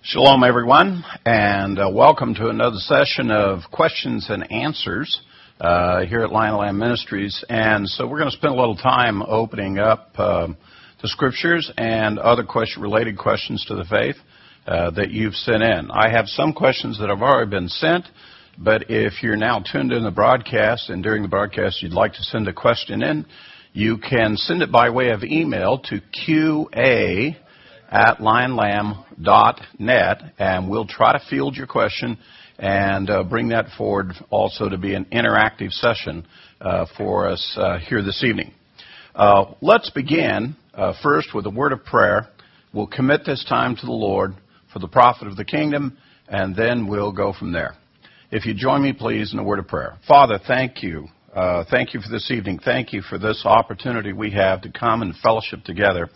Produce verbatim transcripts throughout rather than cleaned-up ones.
Shalom, everyone, and uh, welcome to another session of questions and answers uh, here at Lion Lamb Ministries. And so we're going to spend a little time opening up uh, the scriptures and other question-related questions to the faith uh, that you've sent in. I have some questions that have already been sent, but if you're now tuned in the broadcast and during the broadcast you'd like to send a question in, you can send it by way of email to Q A at lion lamb dot net, and we'll try to field your question and uh, bring that forward also to be an interactive session uh, for us uh, here this evening. Uh, let's begin uh, first with a word of prayer. We'll commit this time to the Lord for the profit of the kingdom, and then we'll go from there. If you join me, please, in a word of prayer. Father, thank you. Uh, thank you for this evening. Thank you for this opportunity we have to come and fellowship together.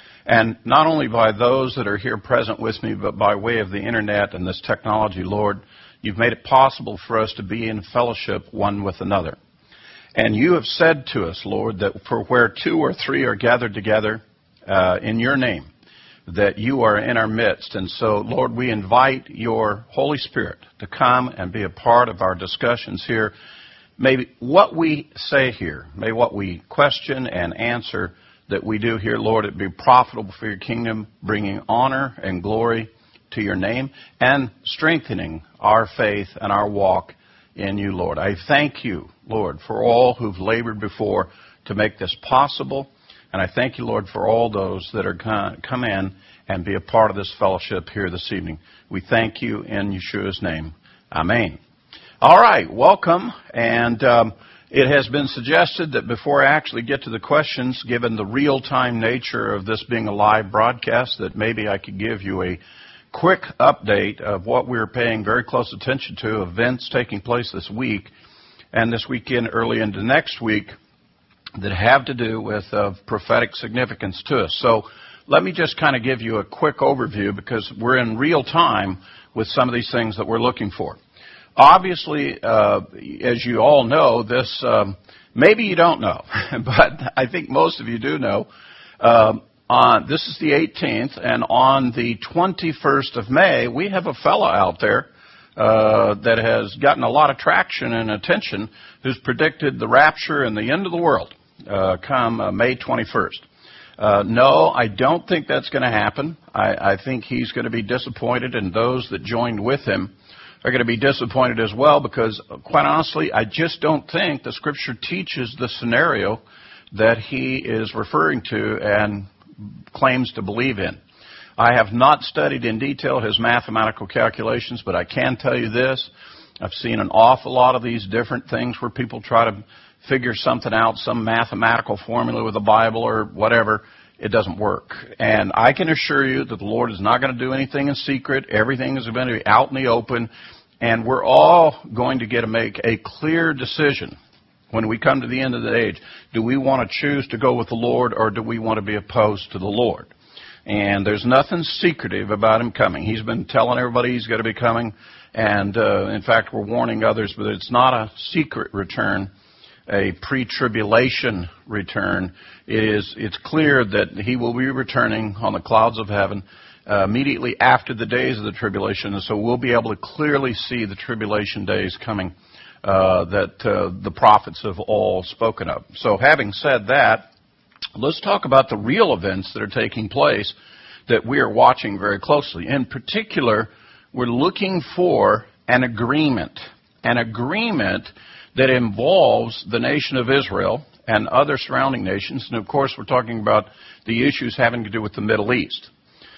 And not only by those that are here present with me, but by way of the internet and this technology, Lord, you've made it possible for us to be in fellowship one with another. And you have said to us, Lord, that for where two or three are gathered together uh, in your name, that you are in our midst. And so, Lord, we invite your Holy Spirit to come and be a part of our discussions here. May what we say here, may what we question and answer that we do here, Lord, it be profitable for your kingdom, bringing honor and glory to your name and strengthening our faith and our walk in you, Lord. I thank you, Lord, for all who've labored before to make this possible. And I thank you, Lord, for all those that are come in and be a part of this fellowship here this evening. We thank you in Yeshua's name. Amen. All right, welcome. And um, it has been suggested that before I actually get to the questions, given the real-time nature of this being a live broadcast, that maybe I could give you a quick update of what we're paying very close attention to, events taking place this week and this weekend early into next week that have to do with uh, prophetic significance to us. So let me just kind of give you a quick overview because we're in real time with some of these things that we're looking for. Obviously, uh, as you all know, this, um, maybe you don't know, but I think most of you do know, um, on, this is the eighteenth, and on the twenty-first of May, we have a fellow out there uh, that has gotten a lot of traction and attention who's predicted the rapture and the end of the world uh, come uh, May twenty-first. Uh, no, I don't think that's going to happen. I, I think he's going to be disappointed, and those that joined with him are going to be disappointed as well because, quite honestly, I just don't think the Scripture teaches the scenario that he is referring to and claims to believe in. I have not studied in detail his mathematical calculations, but I can tell you this. I've seen an awful lot of these different things where people try to figure something out, some mathematical formula with the Bible or whatever. It doesn't work. And I can assure you that the Lord is not going to do anything in secret. Everything is going to be out in the open. And we're all going to get to make a clear decision when we come to the end of the age. Do we want to choose to go with the Lord, or do we want to be opposed to the Lord? And there's nothing secretive about him coming. He's been telling everybody he's going to be coming. And, uh, in fact, we're warning others, but it's not a secret return, a pre-tribulation return. It is, it's clear that he will be returning on the clouds of heaven uh, immediately after the days of the tribulation. And so we'll be able to clearly see the tribulation days coming uh, that uh, the prophets have all spoken of. So having said that, let's talk about the real events that are taking place that we are watching very closely. In particular, we're looking for an agreement, an agreement that involves the nation of Israel and other surrounding nations. And, of course, we're talking about the issues having to do with the Middle East.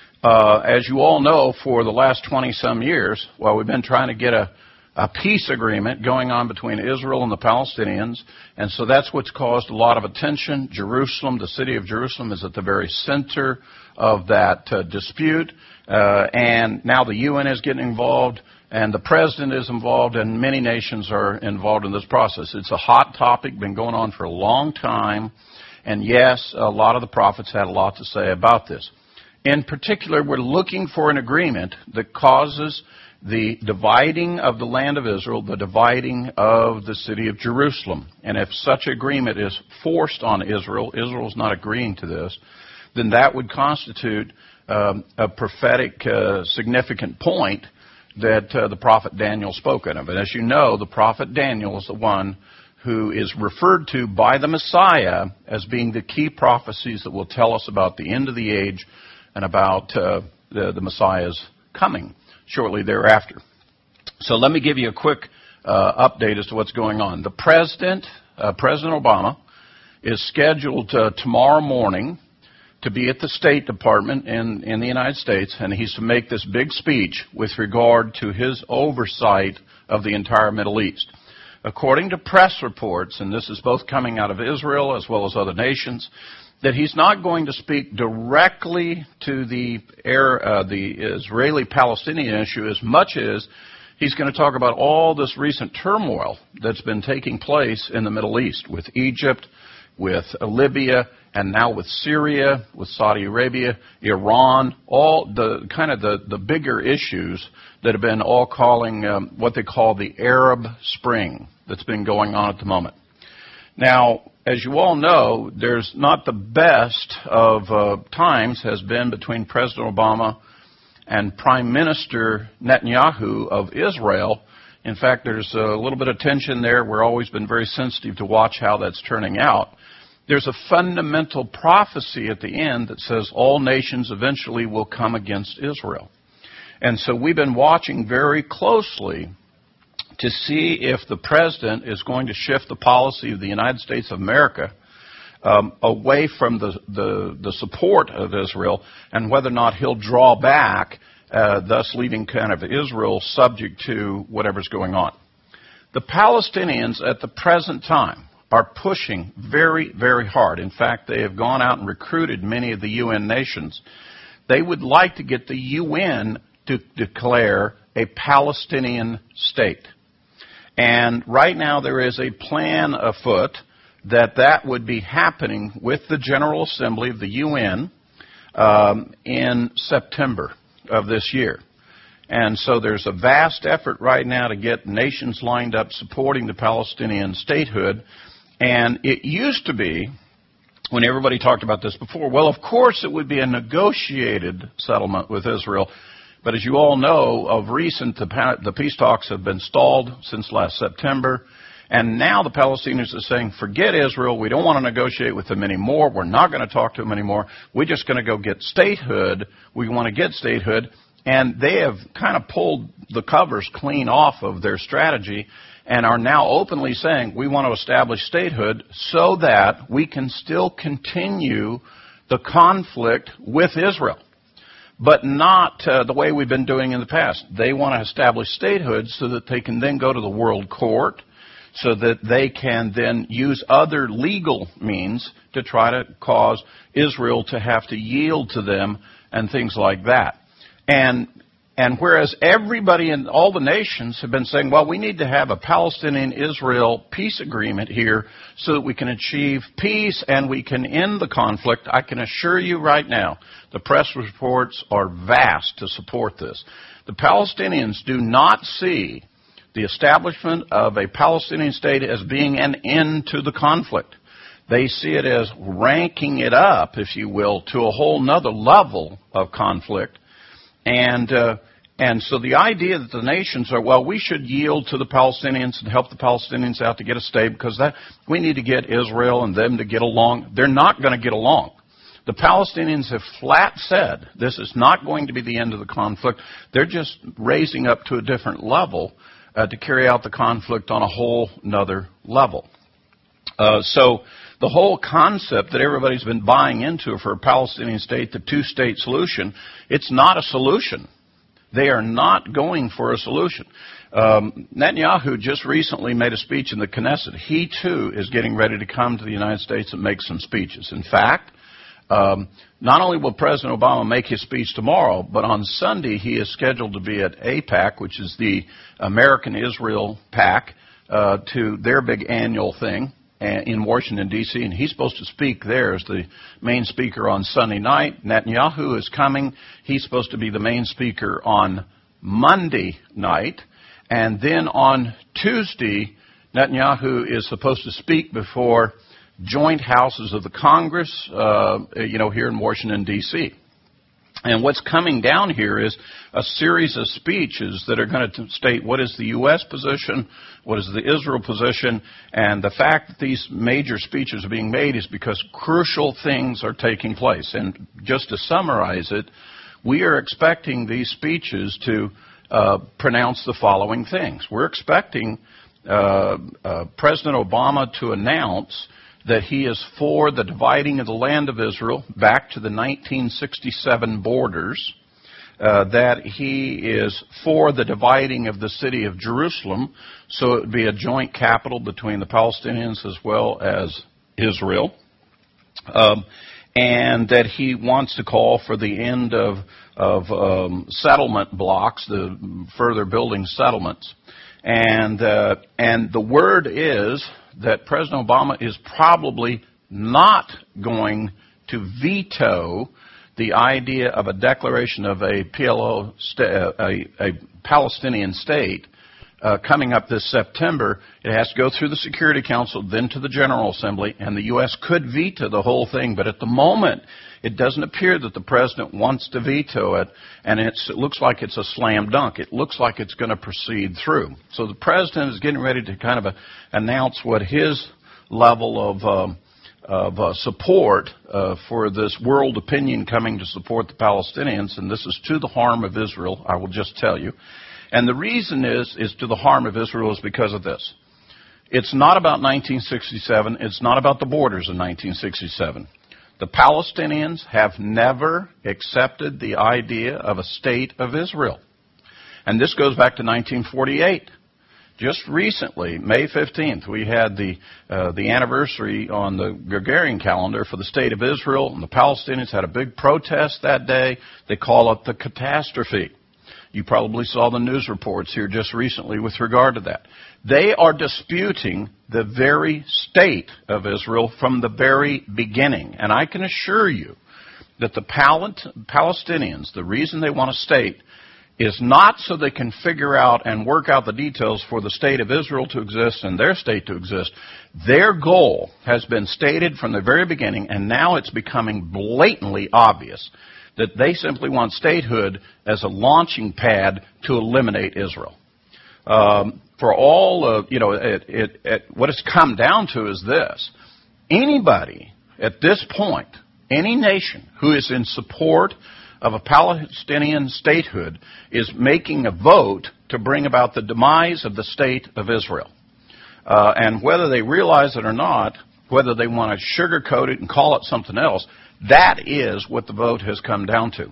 Uh, as you all know, for the last twenty-some years, well, we've been trying to get a, a peace agreement going on between Israel and the Palestinians. And so that's what's caused a lot of attention. Jerusalem, the city of Jerusalem, is at the very center of that uh, dispute. Uh, and now the U N is getting involved. And the president is involved, and many nations are involved in this process. It's a hot topic, been going on for a long time. And yes, a lot of the prophets had a lot to say about this. In particular, we're looking for an agreement that causes the dividing of the land of Israel, the dividing of the city of Jerusalem. And if such agreement is forced on Israel, Israel's not agreeing to this, then that would constitute um, a prophetic uh, significant point that uh, the prophet Daniel spoke of. And as you know, the prophet Daniel is the one who is referred to by the Messiah as being the key prophecies that will tell us about the end of the age and about uh, the, the Messiah's coming shortly thereafter. So let me give you a quick uh, update as to what's going on. The president, uh, President Obama, is scheduled uh, tomorrow morning to be at the State Department in, in the United States, and he's to make this big speech with regard to his oversight of the entire Middle East. According to press reports, and this is both coming out of Israel as well as other nations, that he's not going to speak directly to the, uh, the Israeli-Palestinian issue as much as he's going to talk about all this recent turmoil that's been taking place in the Middle East with Egypt, with Libya, and now with Syria, with Saudi Arabia, Iran, all the kind of the, the bigger issues that have been all calling um, what they call the Arab Spring that's been going on at the moment. Now, as you all know, there's not the best of uh, times has been between President Obama and Prime Minister Netanyahu of Israel. In fact, there's a little bit of tension there. We've always been very sensitive to watch how that's turning out. There's a fundamental prophecy at the end that says all nations eventually will come against Israel. And so we've been watching very closely to see if the president is going to shift the policy of the United States of America um, away from the, the, the support of Israel and whether or not he'll draw back, uh, thus leaving kind of Israel subject to whatever's going on. The Palestinians at the present time are pushing very, very hard. In fact, they have gone out and recruited many of the U N nations. They would like to get the U N to declare a Palestinian state. And right now there is a plan afoot that that would be happening with the General Assembly of the U N um, in September of this year. And so there's a vast effort right now to get nations lined up supporting the Palestinian statehood. And it used to be, when everybody talked about this before, well, of course it would be a negotiated settlement with Israel. But as you all know, of recent, the, the peace talks have been stalled since last September. And now the Palestinians are saying, forget Israel. We don't want to negotiate with them anymore. We're not going to talk to them anymore. We're just going to go get statehood. We want to get statehood. And they have kind of pulled the covers clean off of their strategy and are now openly saying we want to establish statehood so that we can still continue the conflict with Israel, but not uh, the way we've been doing in the past. They want to establish statehood so that they can then go to the World Court, so that they can then use other legal means to try to cause Israel to have to yield to them and things like that. And And whereas everybody in all the nations have been saying, well, we need to have a Palestinian-Israel peace agreement here so that we can achieve peace and we can end the conflict, I can assure you right now, the press reports are vast to support this. The Palestinians do not see the establishment of a Palestinian state as being an end to the conflict. They see it as ranking it up, if you will, to a whole nother level of conflict. And uh, and so the idea that the nations are, well, we should yield to the Palestinians and help the Palestinians out to get a state because that we need to get Israel and them to get along. They're not going to get along. The Palestinians have flat said this is not going to be the end of the conflict. They're just raising up to a different level uh, to carry out the conflict on a whole nother level. Uh, so the whole concept that everybody's been buying into for a Palestinian state, the two-state solution, it's not a solution. They are not going for a solution. Um, Netanyahu just recently made a speech in the Knesset. He, too, is getting ready to come to the United States and make some speeches. In fact, um, not only will President Obama make his speech tomorrow, but on Sunday he is scheduled to be at AIPAC, which is the American-Israel PAC, uh, to their big annual thing in Washington, D C, and he's supposed to speak there as the main speaker on Sunday night. Netanyahu is coming. He's supposed to be the main speaker on Monday night. And then on Tuesday, Netanyahu is supposed to speak before joint houses of the Congress, uh, you know, here in Washington, D C. And what's coming down here is a series of speeches that are going to state what is the U S position, what is the Israel position, and the fact that these major speeches are being made is because crucial things are taking place. And just to summarize it, we are expecting these speeches to uh, pronounce the following things. We're expecting uh, uh, President Obama to announce that he is for the dividing of the land of Israel back to the nineteen sixty-seven borders, uh, that he is for the dividing of the city of Jerusalem, so it would be a joint capital between the Palestinians as well as Israel, um, and that he wants to call for the end of, of um, settlement blocks, the further building settlements. And, uh, and the word is that President Obama is probably not going to veto the idea of a declaration of a P L O, sta- a, a Palestinian state uh, coming up this September. It has to go through the Security Council, then to the General Assembly, and the U S could veto the whole thing. But at the moment, it doesn't appear that the president wants to veto it, and it's, it looks like it's a slam dunk. It looks like it's going to proceed through. So the president is getting ready to kind of uh, announce what his level of, um, of uh, support uh, for this world opinion coming to support the Palestinians, and this is to the harm of Israel, I will just tell you. And the reason is, is to the harm of Israel is because of this. It's not about nineteen sixty-seven. It's not about the borders of nineteen sixty-seven. The Palestinians have never accepted the idea of a state of Israel. And this goes back to nineteen forty-eight. Just recently, May fifteenth, we had the uh, the anniversary on the Gregorian calendar for the state of Israel, and the Palestinians had a big protest that day. They call it the catastrophe. You probably saw the news reports here just recently with regard to that. They are disputing the very state of Israel from the very beginning. And I can assure you that the Palestinians, the reason they want a state is not so they can figure out and work out the details for the state of Israel to exist and their state to exist. Their goal has been stated from the very beginning, and now it's becoming blatantly obvious that they simply want statehood as a launching pad to eliminate Israel. Um, for all of, you know, it, it, it, what it's come down to is this. Anybody at this point, any nation who is in support of a Palestinian statehood is making a vote to bring about the demise of the state of Israel. Uh, and whether they realize it or not, whether they want to sugarcoat it and call it something else, that is what the vote has come down to.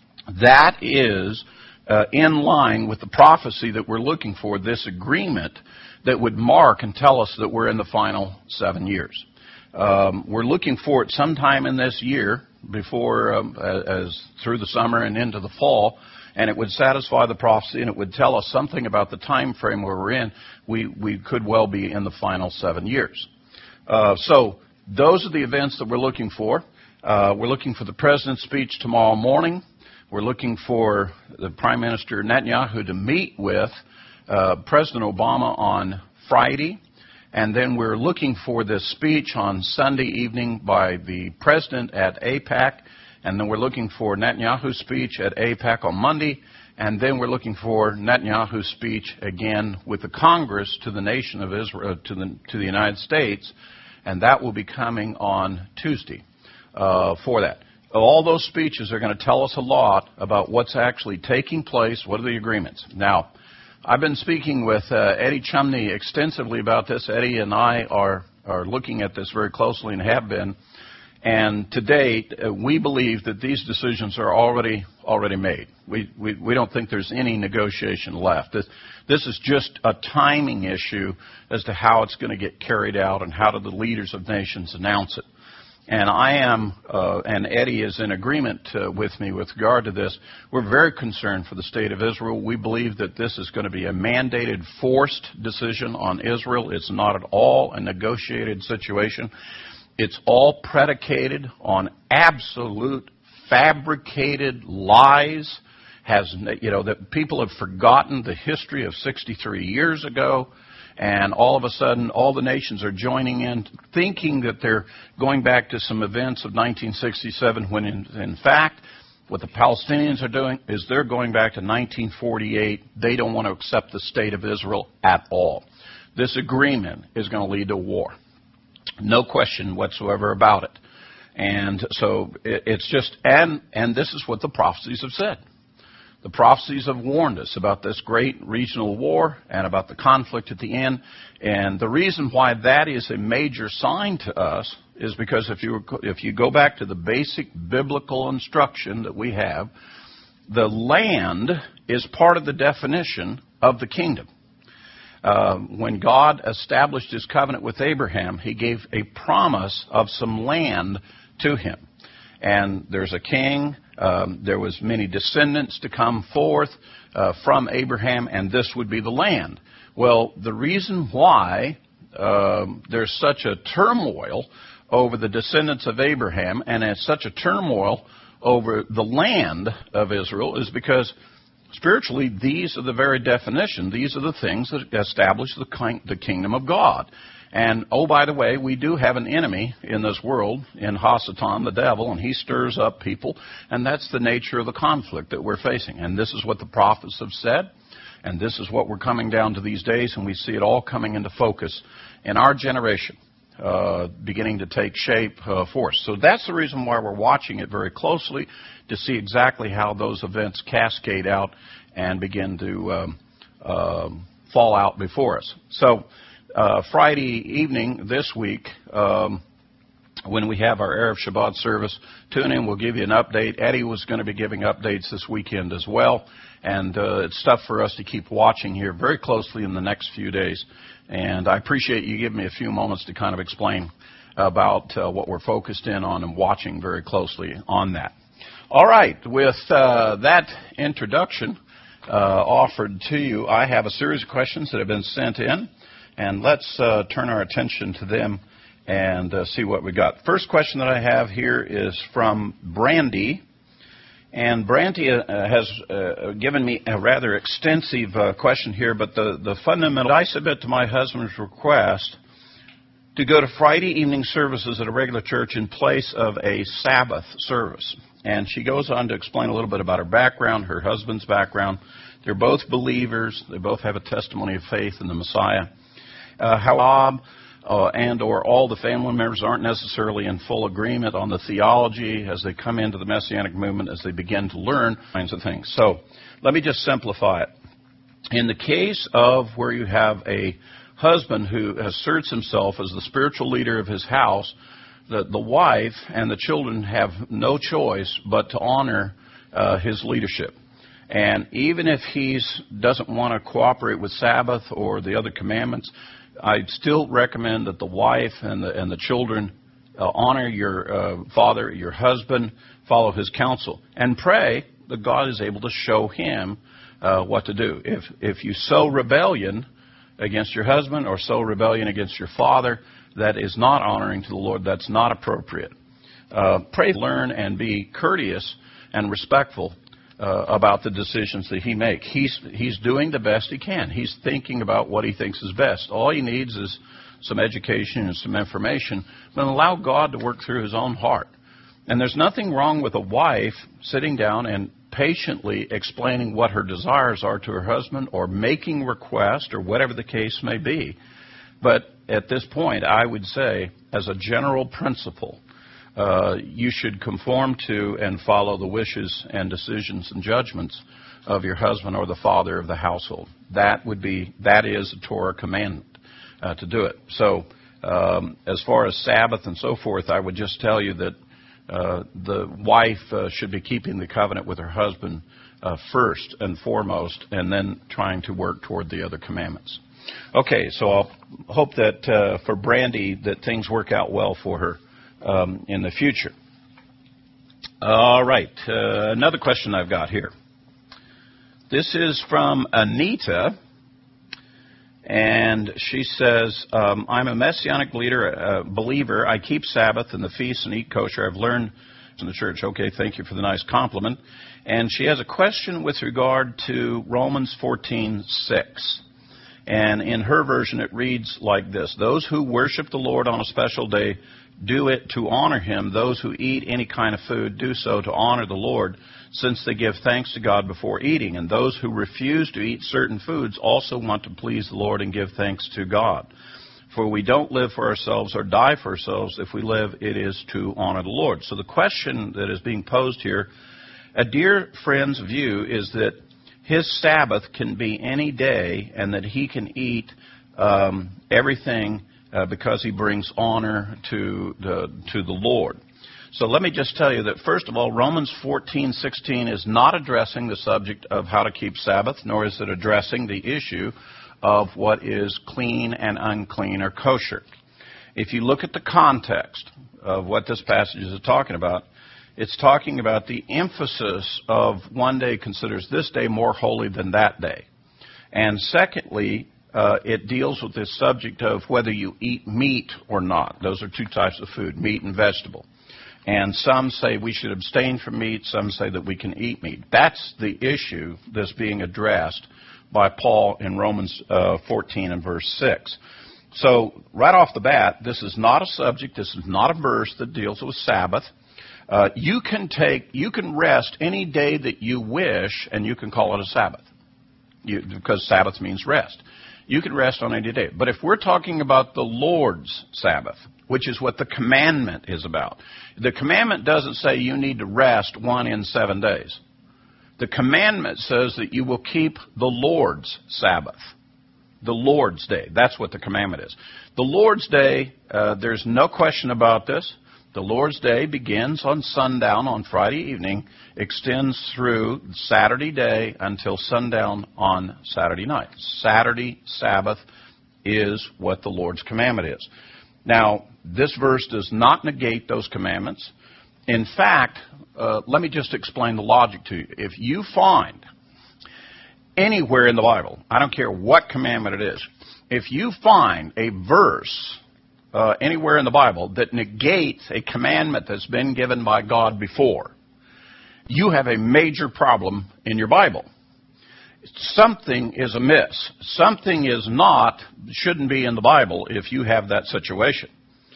That is uh, in line with the prophecy that we're looking for, this agreement that would mark and tell us that we're in the final seven years. Um, we're looking for it sometime in this year, before um, as through the summer and into the fall, and it would satisfy the prophecy, and it would tell us something about the time frame where we're in. We we could well be in the final seven years. Uh, so those are the events that we're looking for. Uh, we're looking for the president's speech tomorrow morning. We're looking for the Prime Minister Netanyahu to meet with uh, President Obama on Friday. And then we're looking for this speech on Sunday evening by the president at AIPAC. And then we're looking for Netanyahu's speech at AIPAC on Monday. And then we're looking for Netanyahu's speech again with the Congress to the nation of Israel, to the, to the United States. And that will be coming on Tuesday. Uh, for that. All those speeches are going to tell us a lot about what's actually taking place, what are the agreements. Now, I've been speaking with uh, Eddie Chumney extensively about this. Eddie and I are, are looking at this very closely and have been. And to date, uh, we believe that these decisions are already already made. We, we, we don't think there's any negotiation left. This, this is just a timing issue as to how it's going to get carried out and how do the leaders of nations announce it. And I am, uh, and Eddie is in agreement uh, with me with regard to this. We're very concerned for the state of Israel. We believe that this is going to be a mandated, forced decision on Israel. It's not at all a negotiated situation. It's all predicated on absolute, fabricated lies. Has, you know, that people have forgotten the history of sixty-three years ago. And all of a sudden, all the nations are joining in, thinking that they're going back to some events of nineteen sixty-seven, when in, in fact, What the Palestinians are doing is they're going back to nineteen forty-eight. They don't want to accept the state of Israel at all. This agreement is going to lead to war. No question whatsoever about it. And so it's just, and, and this is what the prophecies have said. The prophecies have warned us about this great regional war and about the conflict at the end. And the reason why that is a major sign to us is because if you, if you go back to the basic biblical instruction that we have, the land is part of the definition of the kingdom. Uh, when God established his covenant with Abraham, he gave a promise of some land to him. And there's a king, um, there was many descendants to come forth uh, from Abraham, and this would be the land. Well, the reason why uh, there's such a turmoil over the descendants of Abraham and there's such a turmoil over the land of Israel is because spiritually, these are the very definition. These are the things that establish the, the kingdom of God. And, oh, by the way, we do have an enemy in this world, in Hasatan, the devil, and he stirs up people, and that's the nature of the conflict that we're facing. And this is what the prophets have said, and this is what we're coming down to these days, and we see it all coming into focus in our generation, uh, beginning to take shape uh, for us. So that's the reason why we're watching it very closely, to see exactly how those events cascade out and begin to um, uh, fall out before us. So uh, Friday evening this week, um, when we have our Erev Shabbat service, tune in. We'll give you an update. Eddie was going to be giving updates this weekend as well. And uh, it's stuff for us to keep watching here very closely in the next few days. And I appreciate you giving me a few moments to kind of explain about uh, what we're focused in on and watching very closely on that. All right, with uh, that introduction uh, offered to you, I have a series of questions that have been sent in, and let's uh, turn our attention to them and uh, see what we got. First question that I have here is from Brandy, and Brandy uh, has uh, given me a rather extensive uh, question here, but the, the fundamental, I submit to my husband's request to go to Friday evening services at a regular church in place of a Sabbath service. And she goes on to explain a little bit about her background, her husband's background. They're both believers. They both have a testimony of faith in the Messiah. Uh, how Bob uh, and or all the family members aren't necessarily in full agreement on the theology as they come into the Messianic movement, as they begin to learn kinds of things. So let me just simplify it. In the case of where you have a husband who asserts himself as the spiritual leader of his house, the, the wife and the children have no choice but to honor uh, his leadership. And even if he doesn't want to cooperate with Sabbath or the other commandments, I'd still recommend that the wife and the, and the children uh, honor your uh, father, your husband, follow his counsel, and pray that God is able to show him uh, what to do. If, if you sow rebellion against your husband or sow rebellion against your father, that is not honoring to the Lord. That's not appropriate. Uh, pray, learn, and be courteous and respectful uh, about the decisions that he makes. He's, he's doing the best he can. He's thinking about what he thinks is best. All he needs is some education and some information, but allow God to work through his own heart. And there's nothing wrong with a wife sitting down and patiently explaining what her desires are to her husband or making requests or whatever the case may be. But at this point, I would say, as a general principle, uh, you should conform to and follow the wishes and decisions and judgments of your husband or the father of the household. That would be, that is a Torah commandment uh, to do it. So um, as far as Sabbath and so forth, I would just tell you that uh, the wife uh, should be keeping the covenant with her husband uh, first and foremost, and then trying to work toward the other commandments. Okay, so I'll hope that uh, for Brandy that things work out well for her um, in the future. All right, uh, another question I've got here. This is from Anita, and she says, um, I'm a Messianic leader, a believer. I keep Sabbath and the feasts and eat kosher. I've learned in the church. Okay, thank you for the nice compliment. And she has a question with regard to Romans fourteen six. And in her version, it reads like this. Those who worship the Lord on a special day do it to honor him. Those who eat any kind of food do so to honor the Lord, since they give thanks to God before eating. And those who refuse to eat certain foods also want to please the Lord and give thanks to God. For we don't live for ourselves or die for ourselves. If we live, it is to honor the Lord. So the question that is being posed here, a dear friend's view is that his Sabbath can be any day and that he can eat um, everything uh, because he brings honor to the, to the Lord. So let me just tell you that, first of all, Romans fourteen sixteen is not addressing the subject of how to keep Sabbath, nor is it addressing the issue of what is clean and unclean or kosher. If you look at the context of what this passage is talking about, it's talking about the emphasis of one day considers this day more holy than that day. And secondly, uh, it deals with this subject of whether you eat meat or not. Those are two types of food, meat and vegetable. And some say we should abstain from meat. Some say that we can eat meat. That's the issue that's being addressed by Paul in Romans uh, fourteen and verse six. So right off the bat, this is not a subject. This is not a verse that deals with Sabbath. Uh, you can take, you can rest any day that you wish, and you can call it a Sabbath, you, because Sabbath means rest. You can rest on any day. But if we're talking about the Lord's Sabbath, which is what the commandment is about, the commandment doesn't say you need to rest one in seven days. The commandment says that you will keep the Lord's Sabbath, the Lord's Day. That's what the commandment is. The Lord's Day, uh, there's no question about this. The Lord's Day begins on sundown on Friday evening, extends through Saturday day until sundown on Saturday night. Saturday Sabbath is what the Lord's commandment is. Now, this verse does not negate those commandments. In fact, uh, let me just explain the logic to you. If you find anywhere in the Bible, I don't care what commandment it is, if you find a verse uh, anywhere in the Bible that negates a commandment that's been given by God before, you have a major problem in your Bible. Something is amiss. Something is not, shouldn't be in the Bible if you have that situation.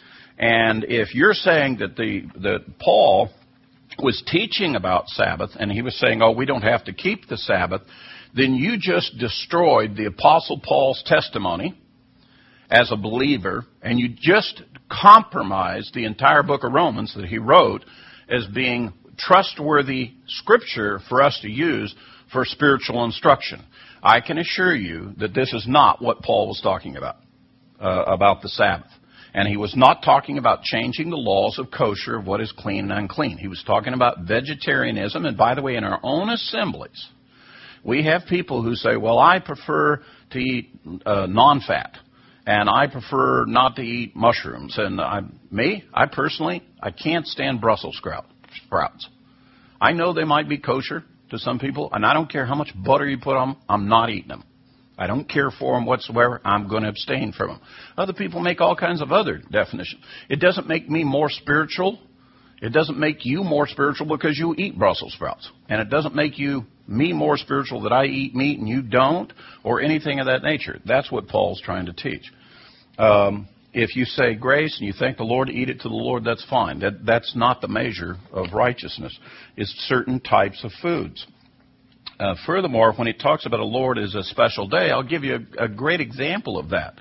And if you're saying that the that Paul was teaching about Sabbath, and he was saying, oh, we don't have to keep the Sabbath, then you just destroyed the Apostle Paul's testimony as a believer, and you just compromised the entire book of Romans that he wrote as being trustworthy scripture for us to use for spiritual instruction. I can assure you that this is not what Paul was talking about, uh, about the Sabbath. And he was not talking about changing the laws of kosher, of what is clean and unclean. He was talking about vegetarianism. And by the way, in our own assemblies, we have people who say, well, I prefer to eat uh, non-fat, and I prefer not to eat mushrooms. And I, me, I personally, I can't stand Brussels sprouts. I know they might be kosher to some people, and I don't care how much butter you put on them, I'm not eating them. I don't care for them whatsoever. I'm going to abstain from them. Other people make all kinds of other definitions. It doesn't make me more spiritual. It doesn't make you more spiritual because you eat Brussels sprouts. And it doesn't make you me more spiritual that I eat meat and you don't, or anything of that nature. That's what Paul's trying to teach. Um, if you say grace and you thank the Lord, eat it to the Lord, that's fine. That, that's not the measure of righteousness. It's certain types of foods. Uh, furthermore, when he talks about a Lord as a special day, I'll give you a, a great example of that.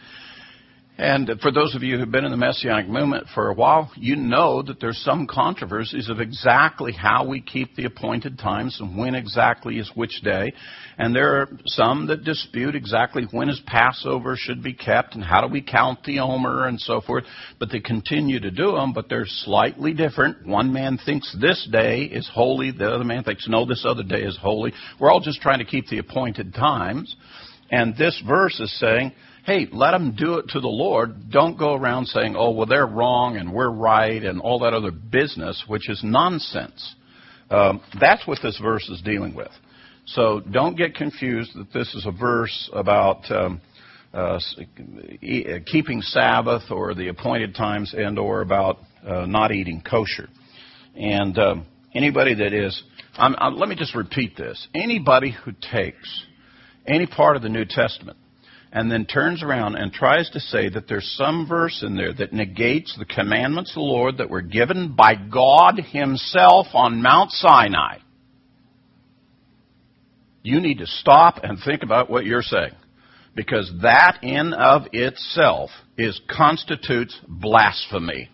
And for those of you who've been in the Messianic movement for a while, you know that there's some controversies of exactly how we keep the appointed times and when exactly is which day. And there are some that dispute exactly when is Passover should be kept and how do we count the Omer and so forth. But they continue to do them, but they're slightly different. One man thinks this day is holy. The other man thinks, no, this other day is holy. We're all just trying to keep the appointed times. And this verse is saying, hey, let them do it to the Lord. Don't go around saying, oh, well, they're wrong and we're right and all that other business, which is nonsense. Um, that's what this verse is dealing with. So don't get confused that this is a verse about um, uh, keeping Sabbath or the appointed times and or about uh, not eating kosher. And um, anybody that is, I'm, I'm, let me just repeat this. Anybody who takes any part of the New Testament and then turns around and tries to say that there's some verse in there that negates the commandments of the Lord that were given by God himself on Mount Sinai, you need to stop and think about what you're saying. Because that in of itself is constitutes blasphemy.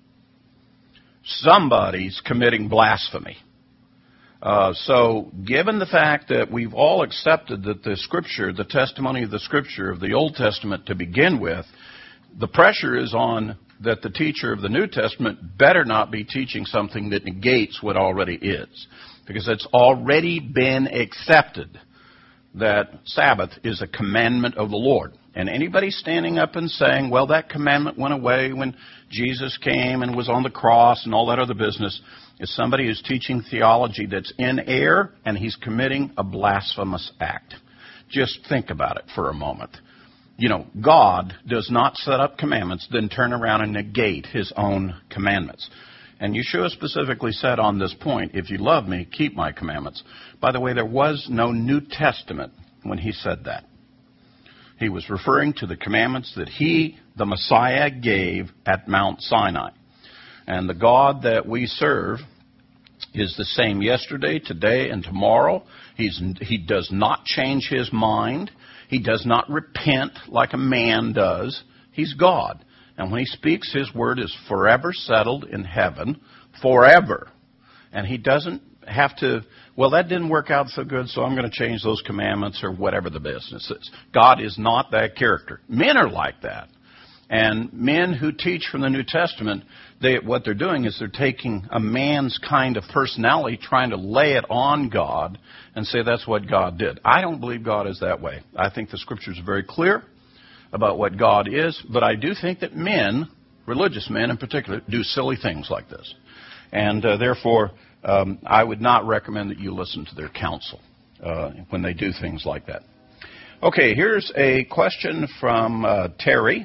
Somebody's committing blasphemy. Uh, so, given the fact that we've all accepted that the Scripture, the testimony of the Scripture of the Old Testament to begin with, the pressure is on that the teacher of the New Testament better not be teaching something that negates what already is. Because it's already been accepted that Sabbath is a commandment of the Lord. And anybody standing up and saying, well, that commandment went away when Jesus came and was on the cross and all that other business, is somebody who's teaching theology that's in error, and he's committing a blasphemous act. Just think about it for a moment. You know, God does not set up commandments, then turn around and negate his own commandments. And Yeshua specifically said on this point, if you love me, keep my commandments. By the way, there was no New Testament when he said that. He was referring to the commandments that he, the Messiah, gave at Mount Sinai. And the God that we serve is the same yesterday, today, and tomorrow. He's, he does not change his mind. He does not repent like a man does. He's God. And when he speaks, his word is forever settled in heaven, forever. And he doesn't have to, well, that didn't work out so good, so I'm going to change those commandments or whatever the business is. God is not that character. Men are like that. And men who teach from the New Testament, they, what they're doing is they're taking a man's kind of personality, trying to lay it on God and say that's what God did. I don't believe God is that way. I think the Scriptures are very clear about what God is, but I do think that men, religious men in particular, do silly things like this. And uh, therefore, um, I would not recommend that you listen to their counsel uh, when they do things like that. Okay, here's a question from uh, Terry.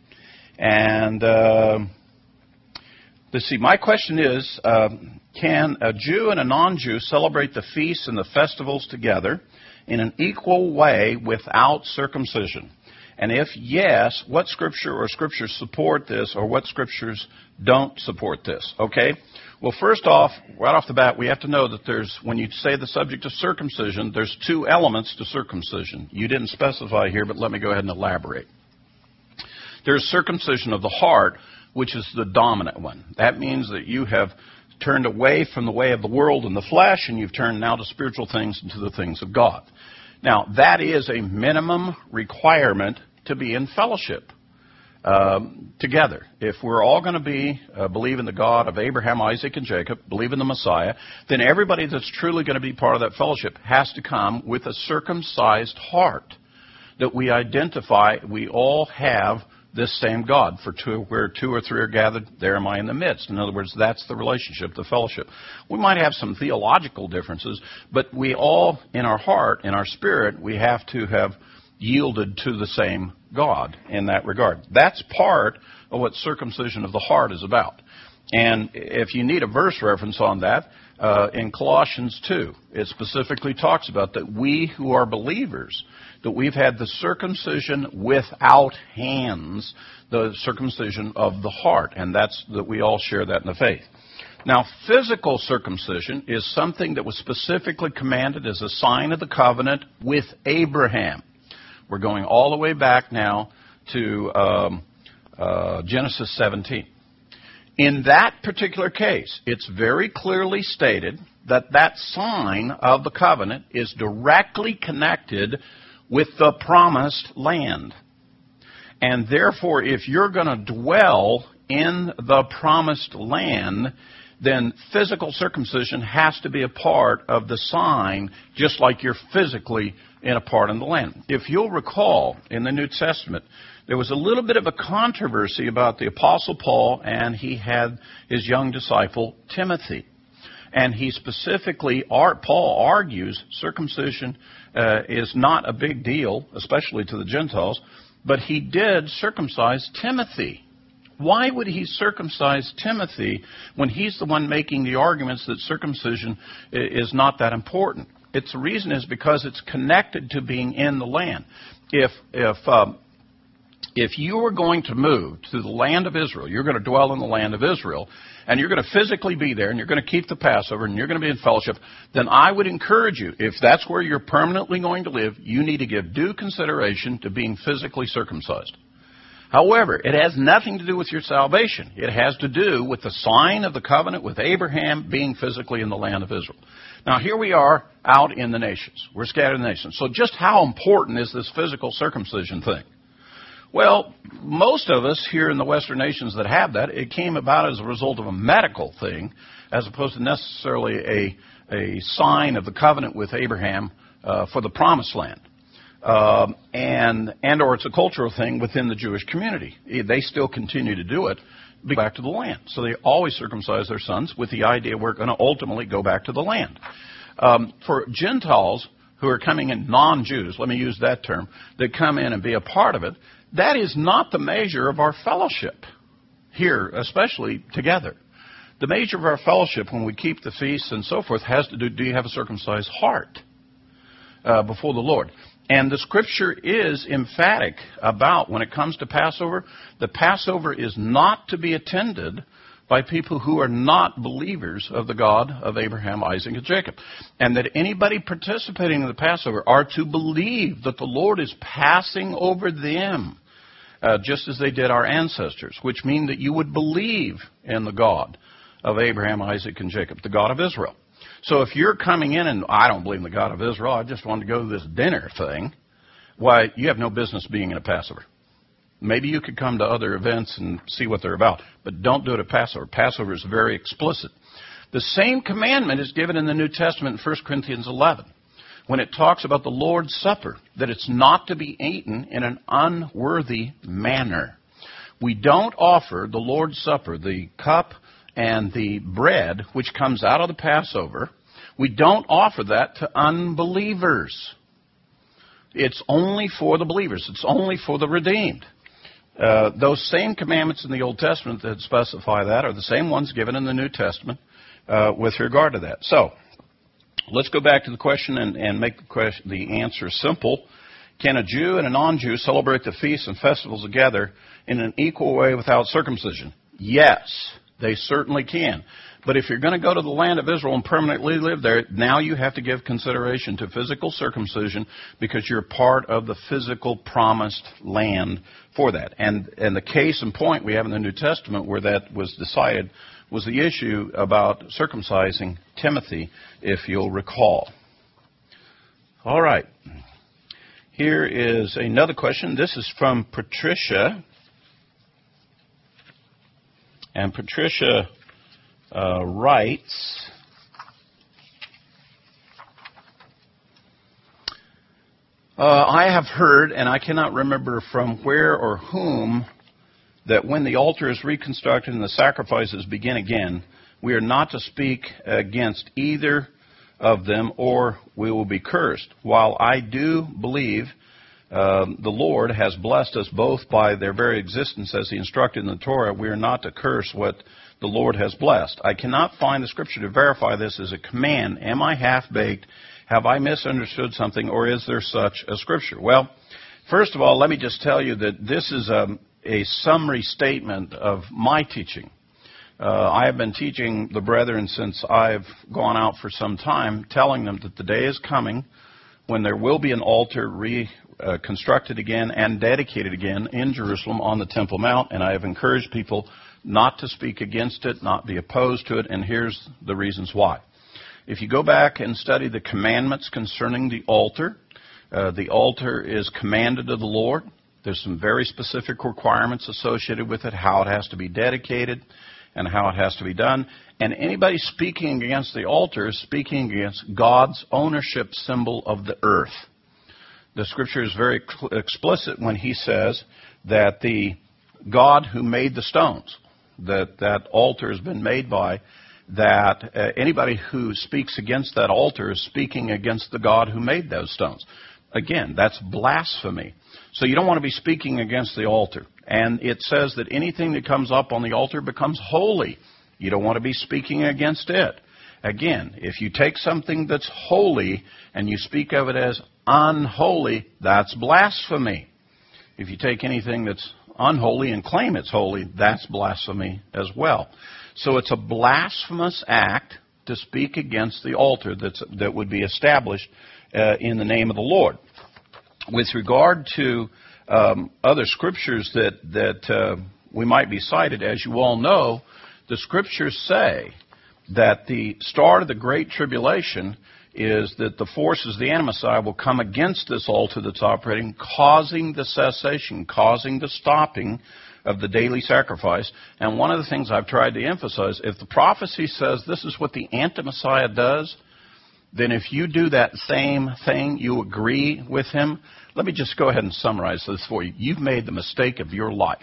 And uh, let's see, my question is, uh, can a Jew and a non-Jew celebrate the feasts and the festivals together in an equal way without circumcision? And if yes, what scripture or scriptures support this, or what scriptures don't support this? Okay? Well, first off, right off the bat, we have to know that there's, when you say the subject of circumcision, there's two elements to circumcision. You didn't specify here, but let me go ahead and elaborate. There's circumcision of the heart, which is the dominant one. That means that you have turned away from the way of the world and the flesh, and you've turned now to spiritual things and to the things of God. Now, that is a minimum requirement to be in fellowship um, together. If we're all going to be uh, believe in the God of Abraham, Isaac, and Jacob, believe in the Messiah, then everybody that's truly going to be part of that fellowship has to come with a circumcised heart, that we identify we all have this same God. For two, where two or three are gathered, there am I in the midst. In other words, that's the relationship, the fellowship. We might have some theological differences, but we all, in our heart, in our spirit, we have to have yielded to the same God in that regard. That's part of what circumcision of the heart is about. And if you need a verse reference on that, uh, in Colossians two, it specifically talks about that we who are believers, that we've had the circumcision without hands, the circumcision of the heart, and that's that we all share that in the faith. Now, physical circumcision is something that was specifically commanded as a sign of the covenant with Abraham. We're going all the way back now to um, uh, Genesis seventeen. In that particular case, it's very clearly stated that that sign of the covenant is directly connected with the promised land. And therefore, if you're going to dwell in the promised land, then physical circumcision has to be a part of the sign, just like you're physically in a part in the land. If you'll recall, in the New Testament, there was a little bit of a controversy about the Apostle Paul, and he had his young disciple, Timothy. And he specifically, Paul argues, circumcision uh, is not a big deal, especially to the Gentiles, but he did circumcise Timothy. Why would he circumcise Timothy when he's the one making the arguments that circumcision is not that important? Its reason is because it's connected to being in the land. if if um, if you were going to move to the land of Israel, you're going to dwell in the land of Israel, and you're going to physically be there, and you're going to keep the Passover, and you're going to be in fellowship, then I would encourage you, if that's where you're permanently going to live, you need to give due consideration to being physically circumcised. However, it has nothing to do with your salvation. It has to do with the sign of the covenant with Abraham being physically in the land of Israel. Now, here we are out in the nations. We're scattered in the nations. So just how important is this physical circumcision thing? Well, most of us here in the Western nations that have that, it came about as a result of a medical thing as opposed to necessarily a, a sign of the covenant with Abraham uh, for the promised land. Um, and and or it's a cultural thing within the Jewish community. They still continue to do it, back to the land. So they always circumcise their sons with the idea we're going to ultimately go back to the land. Um, for Gentiles who are coming in, non-Jews, let me use that term, that come in and be a part of it, that is not the measure of our fellowship here, especially together. The measure of our fellowship when we keep the feasts and so forth has to do, do you have a circumcised heart uh, before the Lord? And the Scripture is emphatic about, when it comes to Passover, the Passover is not to be attended by people who are not believers of the God of Abraham, Isaac, and Jacob. And that anybody participating in the Passover are to believe that the Lord is passing over them, uh, just as they did our ancestors, which mean that you would believe in the God of Abraham, Isaac, and Jacob, the God of Israel. So if you're coming in and, I don't believe in the God of Israel, I just wanted to go to this dinner thing, why, you have no business being in a Passover. Maybe you could come to other events and see what they're about, but don't do it at Passover. Passover is very explicit. The same commandment is given in the New Testament in First Corinthians eleven, when it talks about the Lord's Supper, that it's not to be eaten in an unworthy manner. We don't offer the Lord's Supper, the cup and the bread, which comes out of the Passover, we don't offer that to unbelievers. It's only for the believers. It's only for the redeemed. Uh, those same commandments in the Old Testament that specify that are the same ones given in the New Testament uh, with regard to that. So, let's go back to the question and, and make the, question, the answer simple. Can a Jew and a non-Jew celebrate the feasts and festivals together in an equal way without circumcision? Yes. They certainly can. But if you're going to go to the land of Israel and permanently live there, now you have to give consideration to physical circumcision because you're part of the physical promised land for that. And, and the case in point we have in the New Testament where that was decided was the issue about circumcising Timothy, if you'll recall. All right. Here is another question. This is from Patricia. And Patricia uh, writes, uh, I have heard, and I cannot remember from where or whom, that when the altar is reconstructed and the sacrifices begin again, we are not to speak against either of them or we will be cursed. While I do believe Um, the Lord has blessed us both by their very existence as He instructed in the Torah. We are not to curse what the Lord has blessed. I cannot find the Scripture to verify this as a command. Am I half-baked? Have I misunderstood something, or is there such a Scripture? Well, first of all, let me just tell you that this is a, a summary statement of my teaching. Uh, I have been teaching the brethren since I've gone out for some time, telling them that the day is coming when there will be an altar re Uh, constructed again and dedicated again in Jerusalem on the Temple Mount, and I have encouraged people not to speak against it, not be opposed to it, and here's the reasons why. If you go back and study the commandments concerning the altar, uh, the altar is commanded of the Lord. There's some very specific requirements associated with it, how it has to be dedicated and how it has to be done. And anybody speaking against the altar is speaking against God's ownership symbol of the earth. The Scripture is very explicit when He says that the God who made the stones, that that altar has been made by, that uh, anybody who speaks against that altar is speaking against the God who made those stones. Again, that's blasphemy. So you don't want to be speaking against the altar. And it says that anything that comes up on the altar becomes holy. You don't want to be speaking against it. Again, if you take something that's holy and you speak of it as unholy, that's blasphemy. If you take anything that's unholy and claim it's holy, that's blasphemy as well. So it's a blasphemous act to speak against the altar that's, that would be established uh, in the name of the Lord. With regard to um, other scriptures that, that uh, we might be cited, as you all know, the scriptures say that the start of the Great Tribulation is that the forces of the Antimessiah will come against this altar that's operating, causing the cessation, causing the stopping of the daily sacrifice. And one of the things I've tried to emphasize, if the prophecy says this is what the Anti-Messiah does, then if you do that same thing, you agree with him. Let me just go ahead and summarize this for you. You've made the mistake of your life.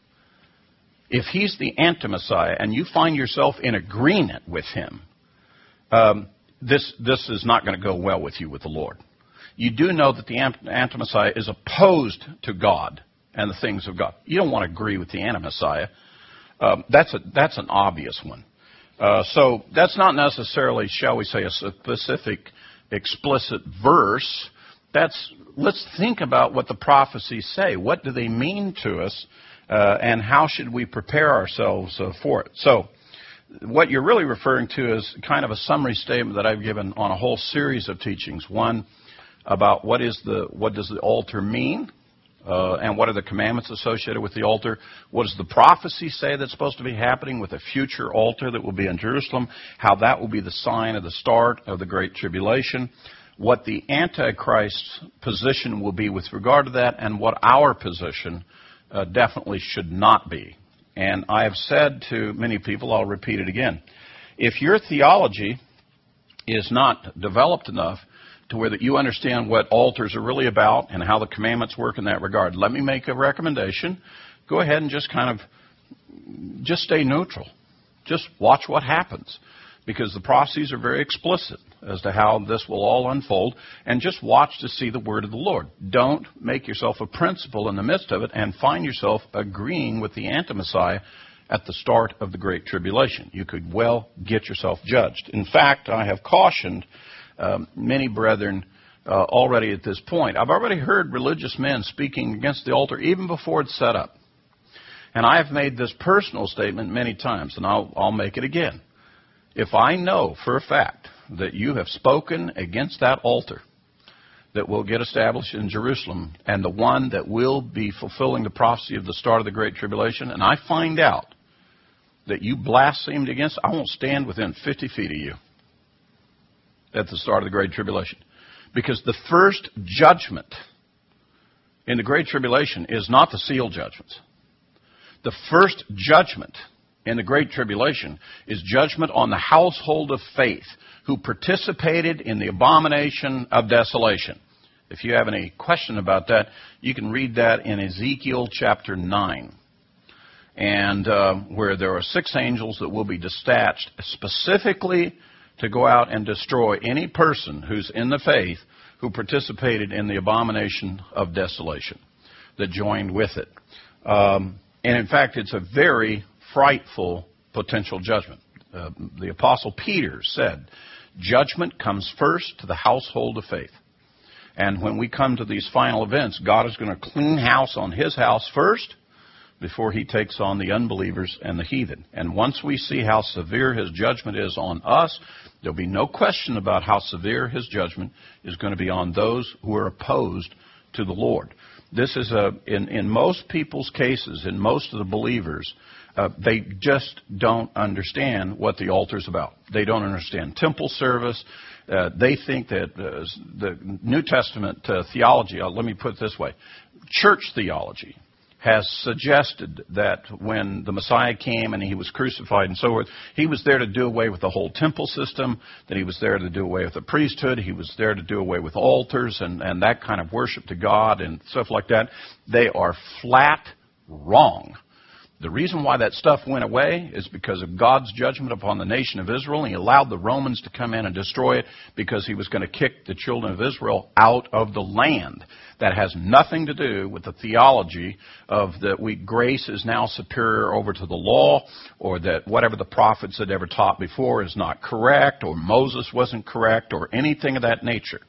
If he's the Anti-Messiah and you find yourself in agreement with him, um, this, this is not going to go well with you with the Lord. You do know that the Anti-Messiah is opposed to God and the things of God. You don't want to agree with the Anti-Messiah. Um, that's, a, that's an obvious one. Uh, so that's not necessarily, shall we say, a specific, explicit verse. That's, let's think about what the prophecies say. What do they mean to us, uh, and how should we prepare ourselves uh, for it? So what you're really referring to is kind of a summary statement that I've given on a whole series of teachings. One, about what is the what does the altar mean, uh, and what are the commandments associated with the altar. What does the prophecy say that's supposed to be happening with a future altar that will be in Jerusalem, how that will be the sign of the start of the Great Tribulation, what the Antichrist's position will be with regard to that, and what our position uh, definitely should not be. And I have said to many people, I'll repeat it again, if your theology is not developed enough to where that you understand what altars are really about and how the commandments work in that regard, let me make a recommendation. Go ahead and just kind of, just stay neutral. Just watch what happens. Because the prophecies are very explicit as to how this will all unfold. And just watch to see the word of the Lord. Don't make yourself a principle in the midst of it and find yourself agreeing with the Anti-Messiah at the start of the Great Tribulation. You could well get yourself judged. In fact, I have cautioned um, many brethren uh, already at this point. I've already heard religious men speaking against the altar even before it's set up. And I have made this personal statement many times, and I'll, I'll make it again. If I know for a fact that you have spoken against that altar that will get established in Jerusalem and the one that will be fulfilling the prophecy of the start of the Great Tribulation, and I find out that you blasphemed against, I won't stand within fifty feet of you at the start of the Great Tribulation. Because the first judgment in the Great Tribulation is not the seal judgments. The first judgment in the Great Tribulation is judgment on the household of faith who participated in the abomination of desolation. If you have any question about that, you can read that in Ezekiel chapter nine. And uh, where there are six angels that will be dispatched specifically to go out and destroy any person who's in the faith who participated in the abomination of desolation, that joined with it. Um, and in fact, it's a very frightful potential judgment. Uh, the Apostle Peter said, judgment comes first to the household of faith. And when we come to these final events, God is going to clean house on his house first before he takes on the unbelievers and the heathen. And once we see how severe his judgment is on us, there'll be no question about how severe his judgment is going to be on those who are opposed to the Lord. This is a, in, in most people's cases, in most of the believers, Uh, they just don't understand what the altar is about. They don't understand temple service. Uh, they think that uh, the New Testament uh, theology, uh, let me put it this way, church theology has suggested that when the Messiah came and he was crucified and so forth, he was there to do away with the whole temple system, that he was there to do away with the priesthood, he was there to do away with altars and, and that kind of worship to God and stuff like that. They are flat wrong. The reason why that stuff went away is because of God's judgment upon the nation of Israel. And he allowed the Romans to come in and destroy it because he was going to kick the children of Israel out of the land. That has nothing to do with the theology of that we grace is now superior over to the law, or that whatever the prophets had ever taught before is not correct, or Moses wasn't correct, or anything of that nature.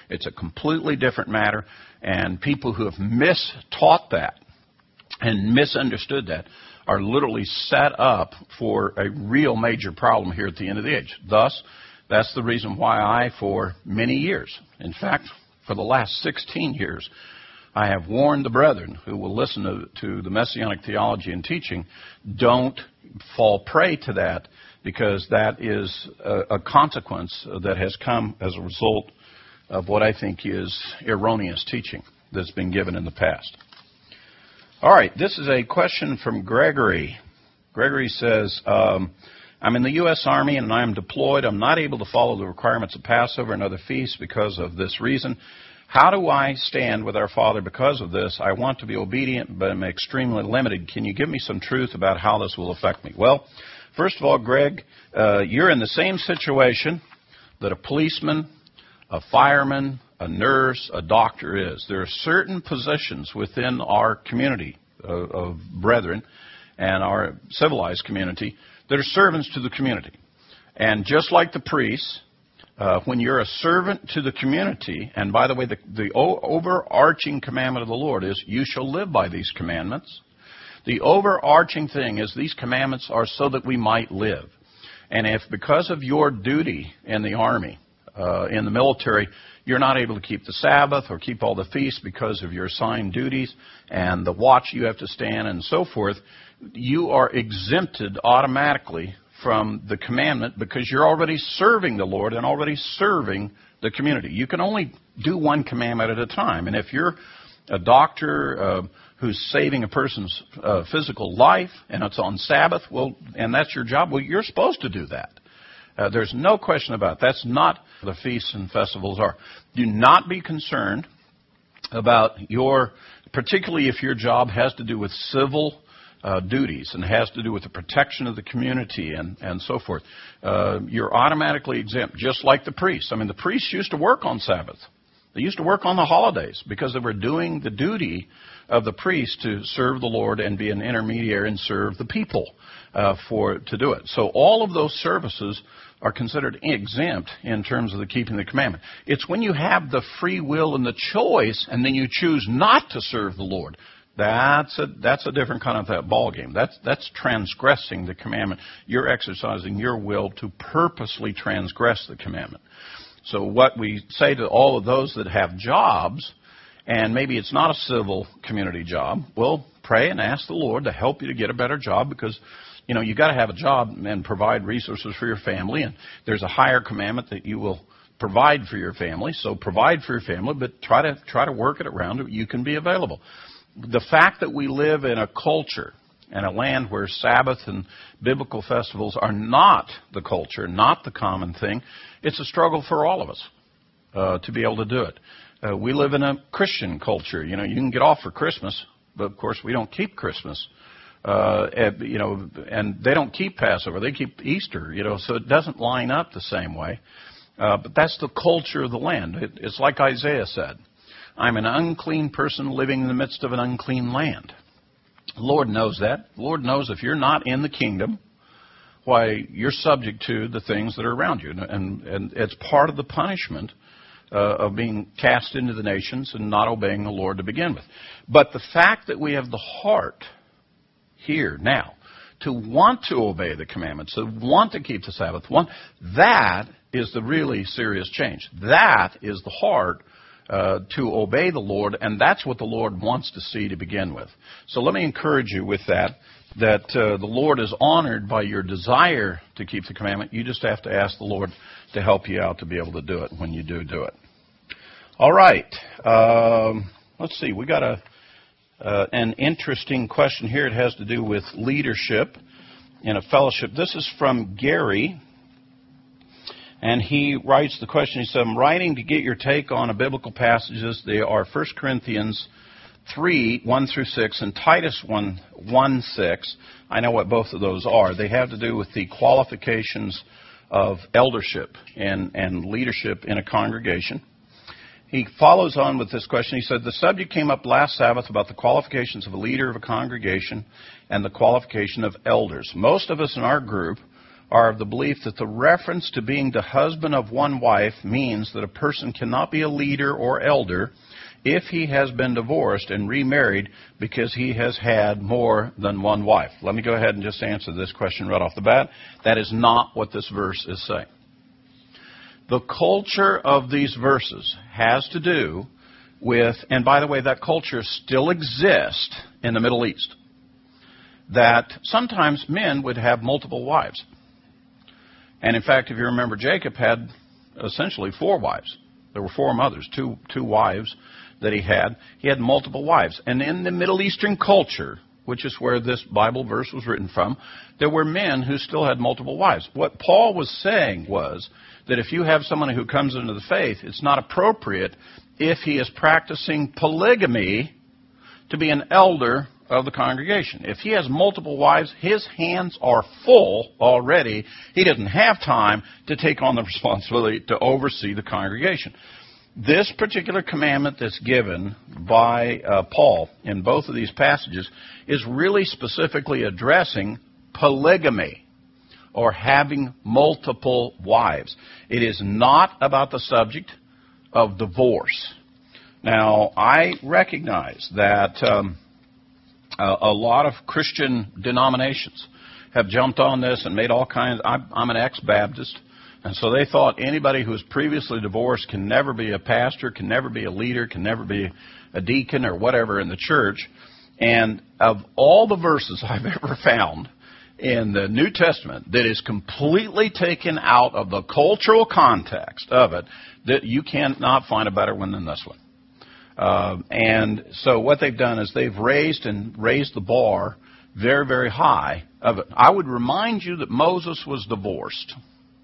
It's a completely different matter, and people who have mistaught that and misunderstood that are literally set up for a real major problem here at the end of the age. Thus, that's the reason why I, for many years, in fact, for the last sixteen years, I have warned the brethren who will listen to, to the Messianic theology and teaching, don't fall prey to that, because that is a, a consequence that has come as a result of what I think is erroneous teaching that's been given in the past. All right, this is a question from Gregory. Gregory says, um, I'm in the U S Army and I am deployed. I'm not able to follow the requirements of Passover and other feasts because of this reason. How do I stand with our Father because of this? I want to be obedient, but I'm extremely limited. Can you give me some truth about how this will affect me? Well, first of all, Greg, uh, you're in the same situation that a policeman, a fireman, a nurse, a doctor is. There are certain positions within our community of, of brethren and our civilized community that are servants to the community. And just like the priests, uh, when you're a servant to the community, and by the way, the, the o- overarching commandment of the Lord is, you shall live by these commandments. The overarching thing is these commandments are so that we might live. And if because of your duty in the Army, uh, in the military, you're not able to keep the Sabbath or keep all the feasts because of your assigned duties and the watch you have to stand and so forth, you are exempted automatically from the commandment because you're already serving the Lord and already serving the community. You can only do one commandment at a time. And if you're a doctor uh, who's saving a person's uh, physical life and it's on Sabbath, well, and that's your job, well, you're supposed to do that. Uh, there's no question about it. That's not the feasts and festivals are. Do not be concerned about your, particularly if your job has to do with civil uh, duties and has to do with the protection of the community and, and so forth. Uh, you're automatically exempt, just like the priests. I mean, the priests used to work on Sabbath. They used to work on the holidays because they were doing the duty of the priest to serve the Lord and be an intermediary and serve the people uh, for to do it. So all of those services are considered exempt in terms of the keeping the commandment. It's when you have the free will and the choice, and then you choose not to serve the Lord. That's a that's a different kind of that ball game. That's that's transgressing the commandment. You're exercising your will to purposely transgress the commandment. So what we say to all of those that have jobs, and maybe it's not a civil community job, well, pray and ask the Lord to help you to get a better job because, you know, you've got to have a job and provide resources for your family. And there's a higher commandment that you will provide for your family. So provide for your family, but try to try to work it around it. You can be available. The fact that we live in a culture and a land where Sabbath and biblical festivals are not the culture, not the common thing, it's a struggle for all of us uh, to be able to do it. Uh, we live in a Christian culture. You know, you can get off for Christmas, but of course we don't keep Christmas. Uh, and, you know, and they don't keep Passover. They keep Easter, you know, so it doesn't line up the same way. Uh, but that's the culture of the land. It, it's like Isaiah said, I'm an unclean person living in the midst of an unclean land. The Lord knows that. The Lord knows if you're not in the kingdom, why, you're subject to the things that are around you. And, and it's part of the punishment uh, of being cast into the nations and not obeying the Lord to begin with. But the fact that we have the heart here now to want to obey the commandments, to want to keep the Sabbath, one, that is the really serious change. That is the heart uh, to obey the Lord, and that's what the Lord wants to see to begin with. So let me encourage you with that, that uh, the Lord is honored by your desire to keep the commandment. You just have to ask the Lord to help you out to be able to do it when you do do it. All right. Um, let's see. We got a uh, an interesting question here. It has to do with leadership in a fellowship. This is from Gary. And he writes the question, he said, I'm writing to get your take on a biblical passages. They are First Corinthians three, one through six, and Titus one, one, six. I know what both of those are. They have to do with the qualifications of eldership and, and leadership in a congregation. He follows on with this question. He said, the subject came up last Sabbath about the qualifications of a leader of a congregation and the qualification of elders. Most of us in our group are of the belief that the reference to being the husband of one wife means that a person cannot be a leader or elder if he has been divorced and remarried because he has had more than one wife. Let me go ahead and just answer this question right off the bat. That is not what this verse is saying. The culture of these verses has to do with, and by the way, that culture still exists in the Middle East, that sometimes men would have multiple wives. And in fact, if you remember, Jacob had essentially four wives. There were four mothers, two, two wives that he had. He had multiple wives. And in the Middle Eastern culture, which is where this Bible verse was written from, there were men who still had multiple wives. What Paul was saying was that if you have someone who comes into the faith, it's not appropriate if he is practicing polygamy to be an elder of the congregation. If he has multiple wives, his hands are full already. He doesn't have time to take on the responsibility to oversee the congregation. This particular commandment that's given by uh, Paul in both of these passages is really specifically addressing polygamy, or having multiple wives. It is not about the subject of divorce. Now, I recognize that um, a, a lot of Christian denominations have jumped on this and made all kinds. I'm, I'm an ex-Baptist, and so they thought anybody who was previously divorced can never be a pastor, can never be a leader, can never be a deacon or whatever in the church. And of all the verses I've ever found in the New Testament that is completely taken out of the cultural context of it, that you cannot find a better one than this one. Uh, and so what they've done is they've raised and raised the bar very, very high of it. I would remind you that Moses was divorced.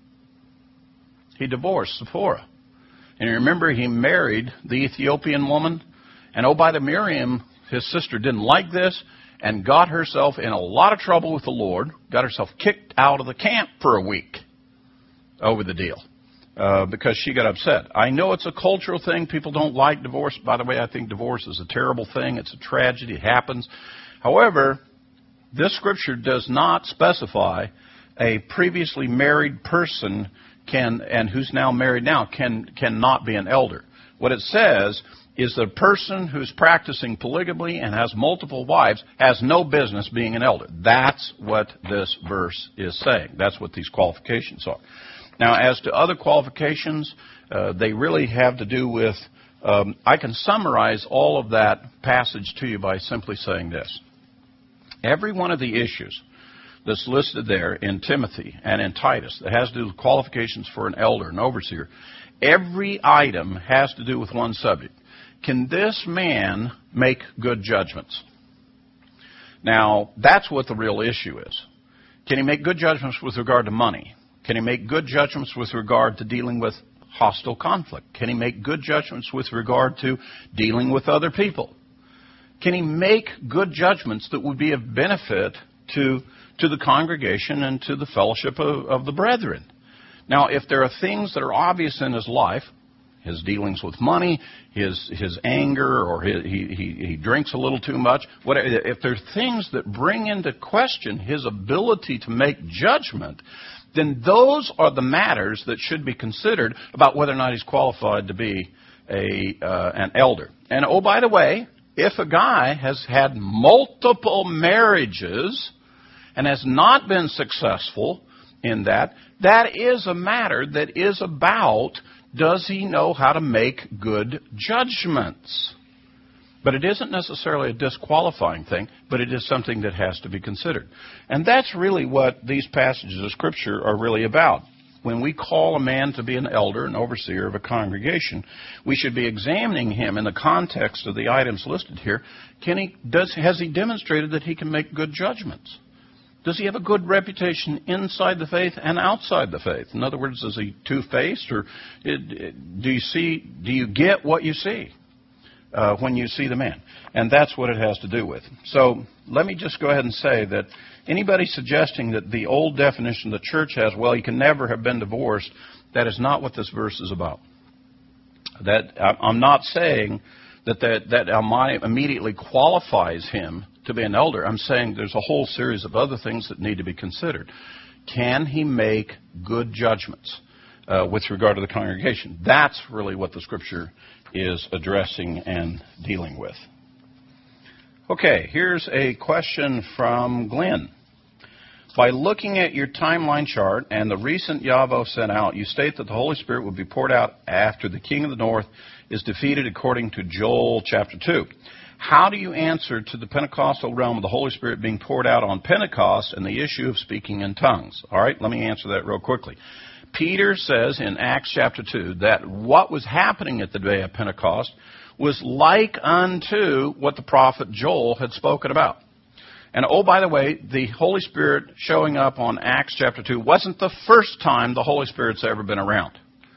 He divorced Zipporah. And you remember he married the Ethiopian woman. And oh, by the Miriam, his sister didn't like this, and got herself in a lot of trouble with the Lord, got herself kicked out of the camp for a week over the deal uh, because she got upset. I know it's a cultural thing. People don't like divorce. By the way, I think divorce is a terrible thing. It's a tragedy. It happens. However, this scripture does not specify a previously married person can, and who's now married now, can cannot be an elder. What it says is that a person who's practicing polygamy and has multiple wives has no business being an elder. That's what this verse is saying. That's what these qualifications are. Now, as to other qualifications, uh, they really have to do with, um, I can summarize all of that passage to you by simply saying this. Every one of the issues that's listed there in Timothy and in Titus that has to do with qualifications for an elder, an overseer, every item has to do with one subject. Can this man make good judgments? Now, that's what the real issue is. Can he make good judgments with regard to money? Can he make good judgments with regard to dealing with hostile conflict? Can he make good judgments with regard to dealing with other people? Can he make good judgments that would be of benefit to, to the congregation and to the fellowship of, of the brethren? Now, if there are things that are obvious in his life, his dealings with money, his his anger, or his, he, he he drinks a little too much, whatever, if there are things that bring into question his ability to make judgment, then those are the matters that should be considered about whether or not he's qualified to be a uh, an elder. And oh, by the way, if a guy has had multiple marriages and has not been successful in that, that is a matter that is about, does he know how to make good judgments? But it isn't necessarily a disqualifying thing, but it is something that has to be considered. And that's really what these passages of Scripture are really about. When we call a man to be an elder, an overseer of a congregation, we should be examining him in the context of the items listed here. Can he, does, has he demonstrated that he can make good judgments? Does he have a good reputation inside the faith and outside the faith? In other words, is he two-faced, or do you see? Do you get what you see uh, when you see the man? And that's what it has to do with. So let me just go ahead and say that anybody suggesting that the old definition the church has, well, he can never have been divorced, that is not what this verse is about. That I'm not saying that that, that immediately qualifies him to be an elder. I'm saying there's a whole series of other things that need to be considered. Can he make good judgments uh, with regard to the congregation? That's really what the Scripture is addressing and dealing with. Okay, here's a question from Glenn. By looking at your timeline chart and the recent Yavo sent out, you state that the Holy Spirit will be poured out after the king of the north is defeated according to Joel chapter two. How do you answer to the Pentecostal realm of the Holy Spirit being poured out on Pentecost and the issue of speaking in tongues? All right, let me answer that real quickly. Peter says in Acts chapter two that what was happening at the day of Pentecost was like unto what the prophet Joel had spoken about. And oh, by the way, the Holy Spirit showing up on Acts chapter two wasn't the first time the Holy Spirit's ever been around.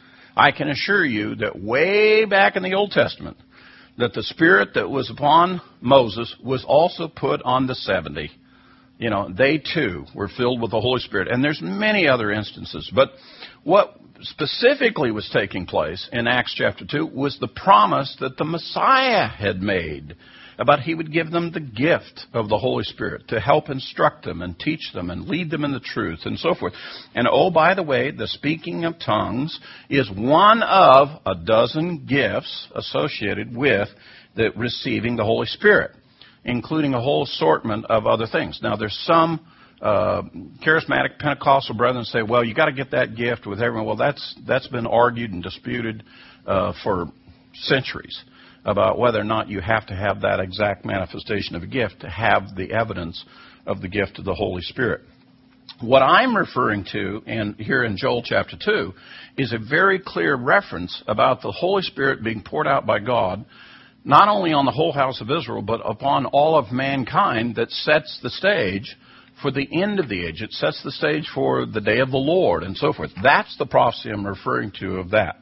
I can assure you that way back in the Old Testament, that the Spirit that was upon Moses was also put on the seventy. You know, they too were filled with the Holy Spirit. And there's many other instances. But what specifically was taking place in Acts chapter two was the promise that the Messiah had made about he would give them the gift of the Holy Spirit to help instruct them and teach them and lead them in the truth and so forth. And oh, by the way, the speaking of tongues is one of a dozen gifts associated with the receiving the Holy Spirit, including a whole assortment of other things. Now, there's some uh, charismatic Pentecostal brethren say, well, you got to get that gift with everyone. Well, that's that's been argued and disputed uh, for centuries about whether or not you have to have that exact manifestation of a gift to have the evidence of the gift of the Holy Spirit. What I'm referring to in, here in Joel chapter two is a very clear reference about the Holy Spirit being poured out by God, not only on the whole house of Israel, but upon all of mankind, that sets the stage for the end of the age. It sets the stage for the day of the Lord and so forth. That's the prophecy I'm referring to of that.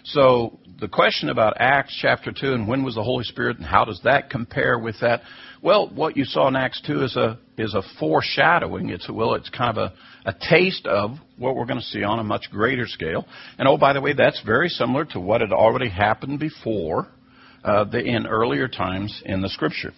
So the question about Acts chapter two and when was the Holy Spirit and how does that compare with that? Well, what you saw in Acts two is a is a foreshadowing. It's a, well, it's kind of a, a taste of what we're going to see on a much greater scale. And oh, by the way, that's very similar to what had already happened before uh, the, in earlier times in the Scripture.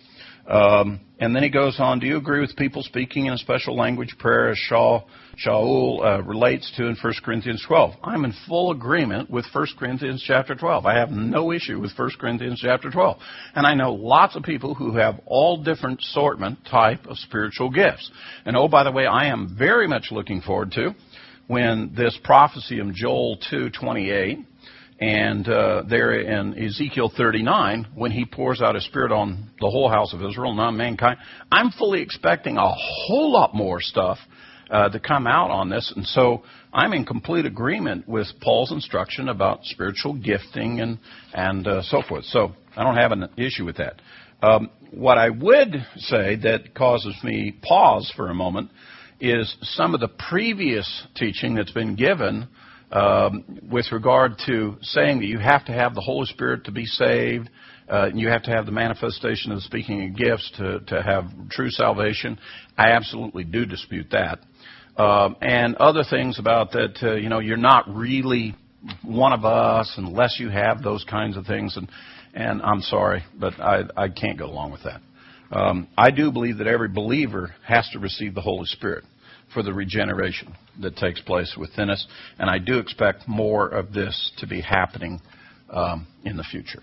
Um, and then he goes on, do you agree with people speaking in a special language prayer as Shaul, Shaul uh, relates to in First Corinthians twelve? I'm in full agreement with First Corinthians chapter twelve. I have no issue with First Corinthians chapter twelve. And I know lots of people who have all different assortment type of spiritual gifts. And oh, by the way, I am very much looking forward to when this prophecy of Joel two twenty-eight and uh, there in Ezekiel thirty-nine, when he pours out his Spirit on the whole house of Israel, not mankind, I'm fully expecting a whole lot more stuff uh, to come out on this. And so I'm in complete agreement with Paul's instruction about spiritual gifting and, and uh, so forth. So I don't have an issue with that. Um, what I would say that causes me pause for a moment is some of the previous teaching that's been given Um, with regard to saying that you have to have the Holy Spirit to be saved, uh, and you have to have the manifestation of the speaking of gifts to, to have true salvation. I absolutely do dispute that. Um, and other things about that, uh, you know, you're not really one of us unless you have those kinds of things. And, and I'm sorry, but I, I can't go along with that. Um, I do believe that every believer has to receive the Holy Spirit for the regeneration that takes place within us. And I do expect more of this to be happening um, in the future.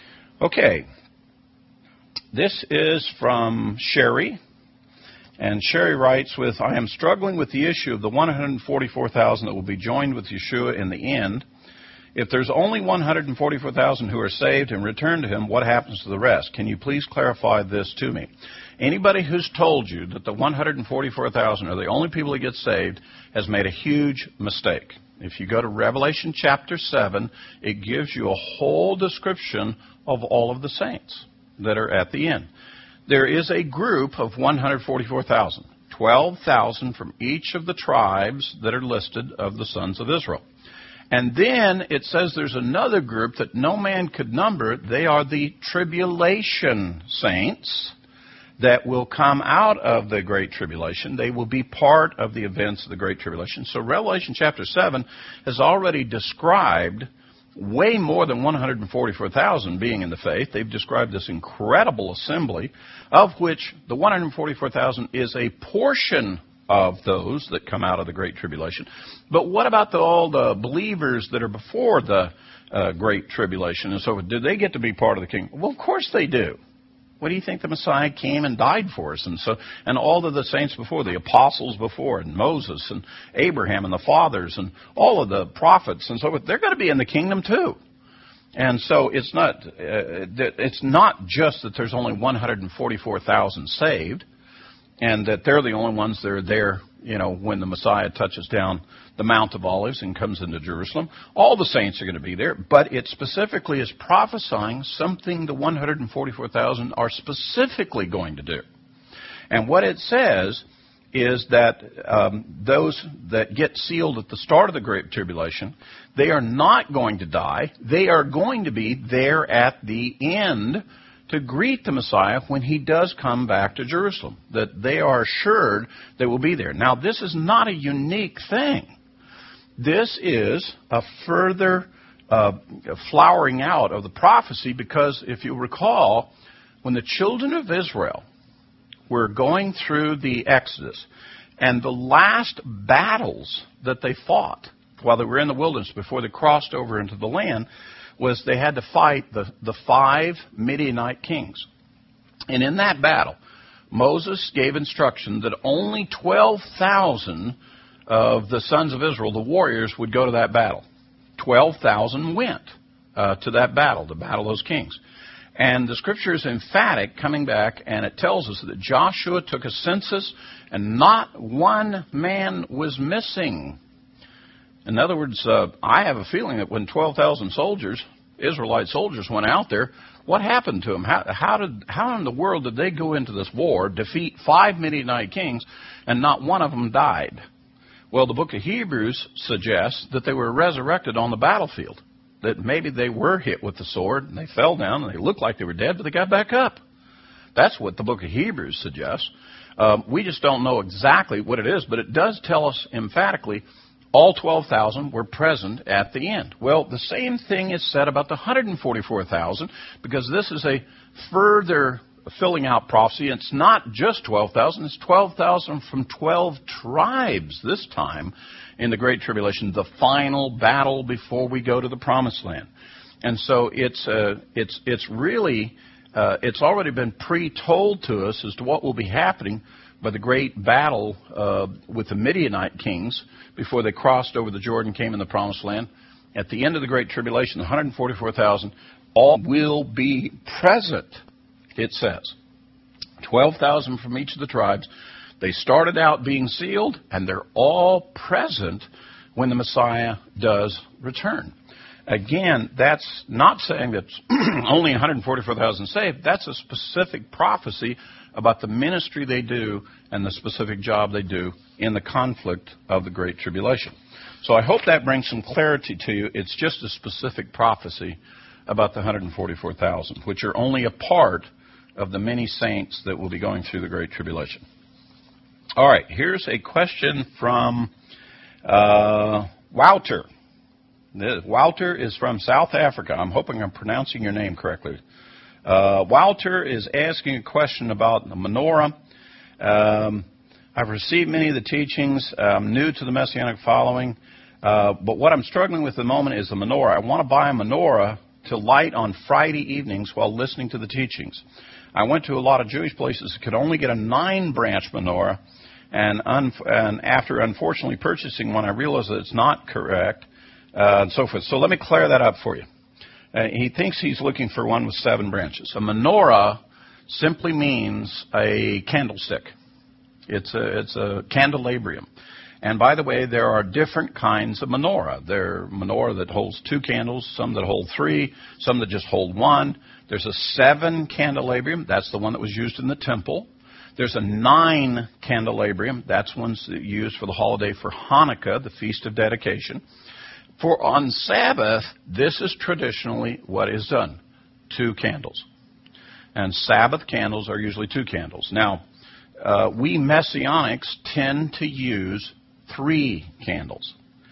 Okay. This is from Sherry. And Sherry writes with, I am struggling with the issue of the one hundred forty-four thousand that will be joined with Yeshua in the end. If there's only one hundred forty-four thousand who are saved and return to him, what happens to the rest? Can you please clarify this to me? Anybody who's told you that the one hundred forty-four thousand are the only people that get saved has made a huge mistake. If you go to Revelation chapter seven, it gives you a whole description of all of the saints that are at the end. There is a group of one hundred forty-four thousand, twelve thousand from each of the tribes that are listed of the sons of Israel. And then it says there's another group that no man could number. They are the tribulation saints that will come out of the Great Tribulation. They will be part of the events of the Great Tribulation. So Revelation chapter seven has already described way more than one hundred forty-four thousand being in the faith. They've described this incredible assembly, of which the one hundred forty-four thousand is a portion of those that come out of the Great Tribulation. But what about the, all the believers that are before the uh, Great Tribulation and so forth? Do they get to be part of the kingdom? Well, of course they do. What do you think the Messiah came and died for us? And so, and all of the saints before, the apostles before, and Moses and Abraham and the fathers and all of the prophets and so forth, they're going to be in the kingdom too. And so it's not uh, it's not just that there's only one hundred forty-four thousand saved, and that they're the only ones that are there, you know, when the Messiah touches down the Mount of Olives and comes into Jerusalem. All the saints are going to be there, but it specifically is prophesying something the one hundred forty-four thousand are specifically going to do. And what it says is that um, those that get sealed at the start of the Great Tribulation, they are not going to die. They are going to be there at the end to greet the Messiah when he does come back to Jerusalem, that they are assured they will be there. Now, this is not a unique thing. This is a further uh, flowering out of the prophecy, because if you recall, when the children of Israel were going through the Exodus, and the last battles that they fought while they were in the wilderness before they crossed over into the land was they had to fight the, the five Midianite kings. And in that battle, Moses gave instruction that only twelve thousand of the sons of Israel, the warriors, would go to that battle. twelve thousand went uh, to that battle, to battle those kings. And the Scripture is emphatic coming back, and it tells us that Joshua took a census, and not one man was missing. In other words, uh, I have a feeling that when twelve thousand soldiers, Israelite soldiers, went out there, what happened to them? How, how did, how in the world did they go into this war, defeat five Midianite kings, and not one of them died? Well, the book of Hebrews suggests that they were resurrected on the battlefield. That maybe they were hit with the sword, and they fell down, and they looked like they were dead, but they got back up. That's what the book of Hebrews suggests. Um, we just don't know exactly what it is, but it does tell us emphatically all twelve thousand were present at the end. Well, the same thing is said about the one hundred forty-four thousand, because this is a further filling out prophecy. It's not just twelve thousand, it's twelve thousand from twelve tribes this time in the Great Tribulation, the final battle before we go to the Promised Land. And so it's uh, it's it's really, uh, it's already been pre-told to us as to what will be happening by the great battle uh, with the Midianite kings before they crossed over the Jordan, came in the Promised Land. At the end of the Great Tribulation, the one hundred forty-four thousand all will be present, it says. twelve thousand from each of the tribes. They started out being sealed, and they're all present when the Messiah does return. Again, that's not saying that only one hundred forty-four thousand saved. That's a specific prophecy about the ministry they do and the specific job they do in the conflict of the Great Tribulation. So I hope that brings some clarity to you. It's just a specific prophecy about the one hundred forty-four thousand, which are only a part of the many saints that will be going through the Great Tribulation. All right, here's a question from uh, Wouter. Wouter is from South Africa. I'm hoping I'm pronouncing your name correctly. Uh, Wouter is asking a question about the menorah. Um, I've received many of the teachings. I'm new to the Messianic following. Uh, but what I'm struggling with at the moment is the menorah. I want to buy a menorah to light on Friday evenings while listening to the teachings. I went to a lot of Jewish places that could only get a nine-branch menorah. And, un- and after unfortunately purchasing one, I realized that it's not correct, uh, and so forth. So let me clear that up for you. Uh, he thinks he's looking for one with seven branches. A menorah simply means a candlestick. It's a, it's a candelabrum. And by the way, there are different kinds of menorah. There are menorah that holds two candles, some that hold three, some that just hold one. There's a seven candelabrum. That's the one that was used in the temple. There's a nine candelabrum. That's one used for the holiday for Hanukkah, the Feast of Dedication. For on Sabbath, this is traditionally what is done, two candles. And Sabbath candles are usually two candles. Now, uh, we Messianics tend to use three candles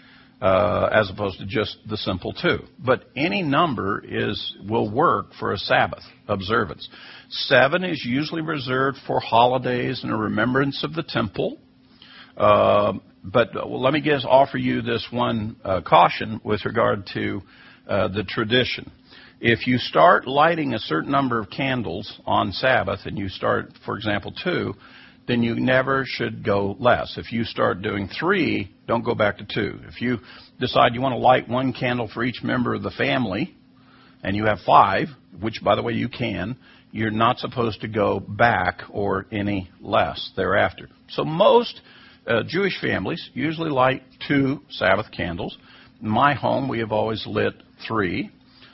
uh, as opposed to just the simple two. But any number is will work for a Sabbath observance. Seven is usually reserved for holidays and a remembrance of the temple. Uh, but well, let me just offer you this one uh, caution with regard to uh, the tradition. If you start lighting a certain number of candles on Sabbath, and you start, for example, two, then you never should go less. If you start doing three, don't go back to two. If you decide you want to light one candle for each member of the family, and you have five, which, by the way, you can, you're not supposed to go back or any less thereafter. So most uh, Jewish families usually light two Sabbath candles. In my home, we have always lit three.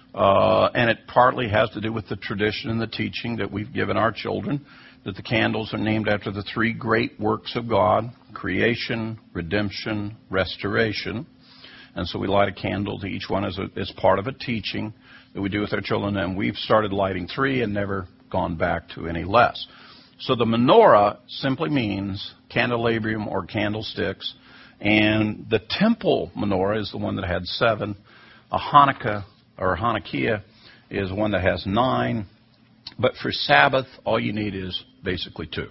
Uh, and it partly has to do with the tradition and the teaching that we've given our children, that the candles are named after the three great works of God: creation, redemption, restoration. And so we light a candle to each one as, a, as part of a teaching that we do with our children. And we've started lighting three and never gone back to any less. So the menorah simply means candelabrum or candlesticks. And the temple menorah is the one that had seven. A Hanukkah or Hanukkah is one that has nine. But for Sabbath, all you need is basically two,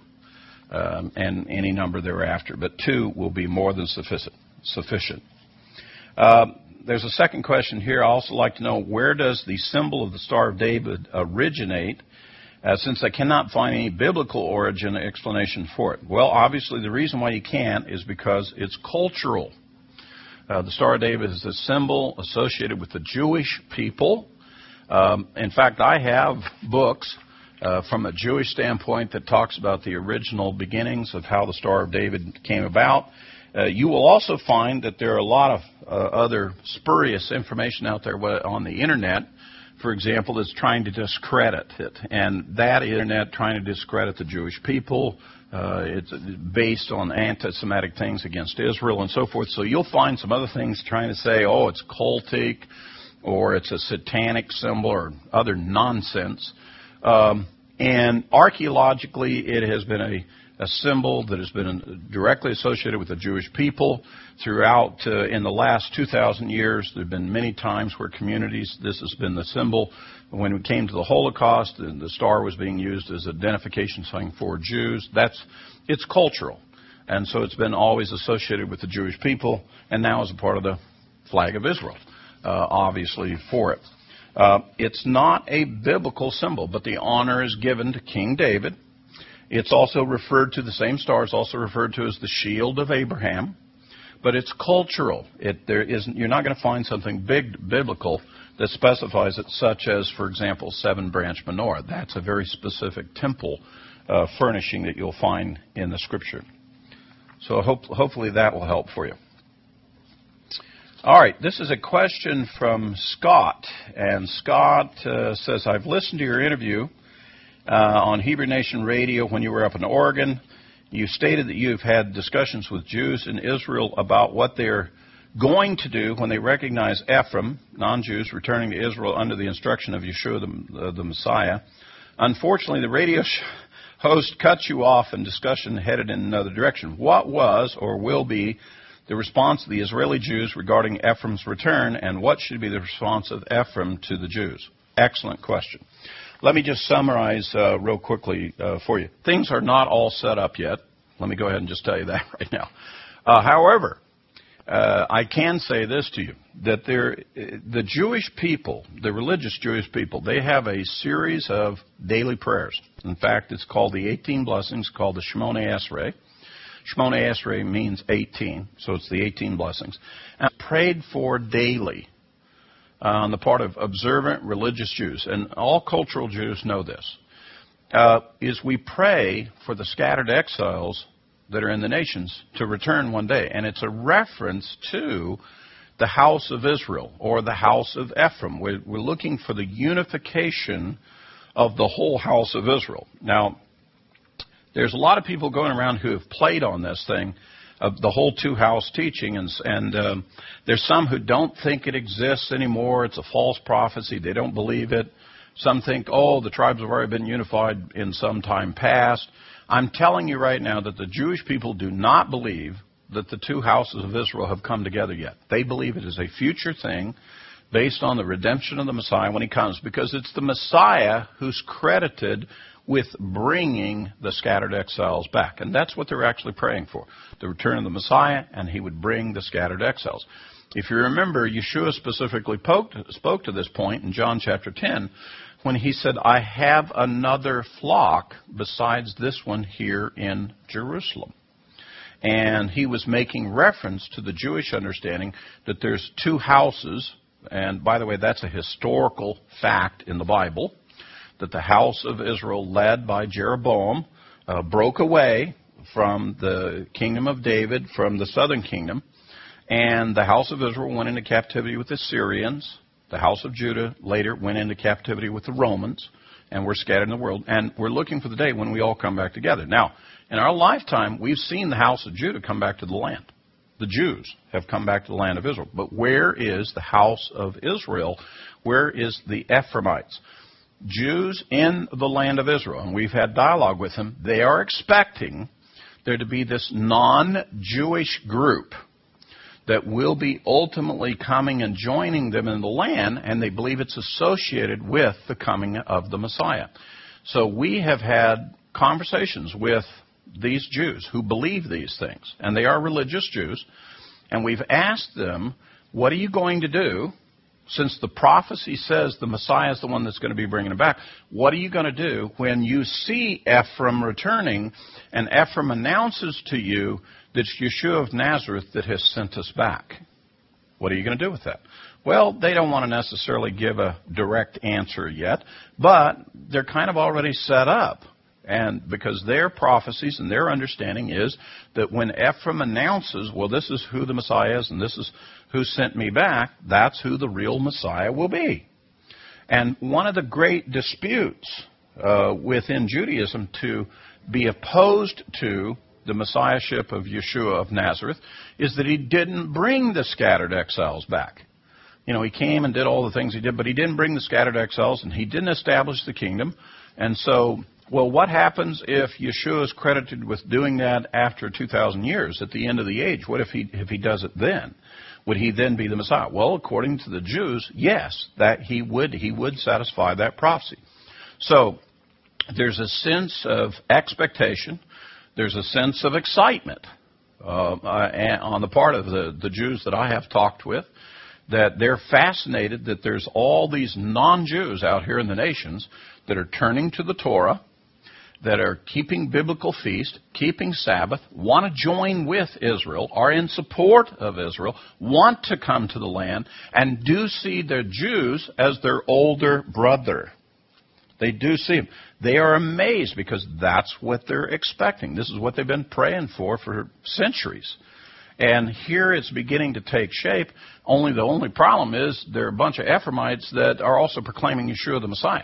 um, and any number thereafter. But two will be more than sufficient. sufficient. Uh, there's a second question here. I also like to know, where does the symbol of the Star of David originate, uh, since I cannot find any biblical origin explanation for it? Well, obviously the reason why you can't is because it's cultural. Uh, the Star of David is a symbol associated with the Jewish people. Um, in fact, I have books uh, from a Jewish standpoint that talks about the original beginnings of how the Star of David came about. Uh, you will also find that there are a lot of uh, other spurious information out there on the Internet, for example, that's trying to discredit it. And that Internet trying to discredit the Jewish people. Uh, it's based on anti-Semitic things against Israel and so forth. So you'll find some other things trying to say, oh, it's cultic, or it's a satanic symbol, or other nonsense. Um, and archaeologically, it has been a, a symbol that has been directly associated with the Jewish people throughout. Uh, in the last two thousand years, there have been many times where communities, this has been the symbol. When we came to the Holocaust, the, the star was being used as identification sign for Jews. That's, it's cultural. And so it's been always associated with the Jewish people, and now is a part of the flag of Israel. Uh, obviously for it. Uh, it's not a biblical symbol, but the honor is given to King David. It's also referred to, the same star is also referred to as the shield of Abraham, but it's cultural. It, there isn't, you're not going to find something big biblical that specifies it, such as, for example, seven-branch menorah. That's a very specific temple uh, furnishing that you'll find in the Scripture. So hope, hopefully that will help for you. All right, this is a question from Scott, and Scott uh, says, I've listened to your interview uh, on Hebrew Nation Radio when you were up in Oregon. You stated that you've had discussions with Jews in Israel about what they're going to do when they recognize Ephraim, non-Jews, returning to Israel under the instruction of Yeshua, the, uh, the Messiah. Unfortunately, the radio sh- host cut you off and discussion headed in another direction. What was or will be the response of the Israeli Jews regarding Ephraim's return, and what should be the response of Ephraim to the Jews? Excellent question. Let me just summarize uh, real quickly uh, for you. Things are not all set up yet. Let me go ahead and just tell you that right now. Uh, however, uh, I can say this to you, that there, the Jewish people, the religious Jewish people, they have a series of daily prayers. In fact, it's called the eighteen blessings, called the Shemoneh Esrei. Shemoneh Esrei means eighteen, so it's the eighteen blessings. And prayed for daily uh, on the part of observant religious Jews, and all cultural Jews know this, uh, is we pray for the scattered exiles that are in the nations to return one day. And it's a reference to the house of Israel, or the house of Ephraim. We're, we're looking for the unification of the whole house of Israel. Now, there's a lot of people going around who have played on this thing, of the whole two-house teaching, and, and um, there's some who don't think it exists anymore. It's a false prophecy. They don't believe it. Some think, oh, the tribes have already been unified in some time past. I'm telling you right now that the Jewish people do not believe that the two houses of Israel have come together yet. They believe it is a future thing based on the redemption of the Messiah when he comes, because it's the Messiah who's credited with bringing the scattered exiles back. And that's what they're actually praying for, the return of the Messiah, and he would bring the scattered exiles. If you remember, Yeshua specifically poked, spoke to this point in John chapter ten when he said, I have another flock besides this one here in Jerusalem. And he was making reference to the Jewish understanding that there's two houses, and by the way, that's a historical fact in the Bible, that the house of Israel, led by Jeroboam, uh, broke away from the kingdom of David, from the southern kingdom, and the house of Israel went into captivity with the Syrians. The house of Judah later went into captivity with the Romans, and we're scattered in the world. And we're looking for the day when we all come back together. Now, in our lifetime, we've seen the house of Judah come back to the land. The Jews have come back to the land of Israel. But where is the house of Israel? Where is the Ephraimites? Jews in the land of Israel, and we've had dialogue with them, they are expecting there to be this non-Jewish group that will be ultimately coming and joining them in the land, and they believe it's associated with the coming of the Messiah. So we have had conversations with these Jews who believe these things, and they are religious Jews, and we've asked them, what are you going to do, since the prophecy says the Messiah is the one that's going to be bringing it back, what are you going to do when you see Ephraim returning, and Ephraim announces to you that it's Yeshua of Nazareth that has sent us back? What are you going to do with that? Well, they don't want to necessarily give a direct answer yet, but they're kind of already set up. And because their prophecies and their understanding is that when Ephraim announces, well, this is who the Messiah is and this is who sent me back, that's who the real Messiah will be. And one of the great disputes uh, within Judaism to be opposed to the Messiahship of Yeshua of Nazareth is that he didn't bring the scattered exiles back. You know, he came and did all the things he did, but he didn't bring the scattered exiles, and he didn't establish the kingdom. And so, well, what happens if Yeshua is credited with doing that after two thousand years, at the end of the age? What if he if he does it then? Would he then be the Messiah? Well, according to the Jews, yes, that he would. He would satisfy that prophecy. So there's a sense of expectation. There's a sense of excitement uh, uh, on the part of the, the Jews that I have talked with, that they're fascinated that there's all these non-Jews out here in the nations that are turning to the Torah, that are keeping biblical feast, keeping Sabbath, want to join with Israel, are in support of Israel, want to come to the land, and do see their Jews as their older brother. They do see him. They are amazed because that's what they're expecting. This is what they've been praying for for centuries. And here it's beginning to take shape. Only the only problem is there are a bunch of Ephraimites that are also proclaiming Yeshua the Messiah.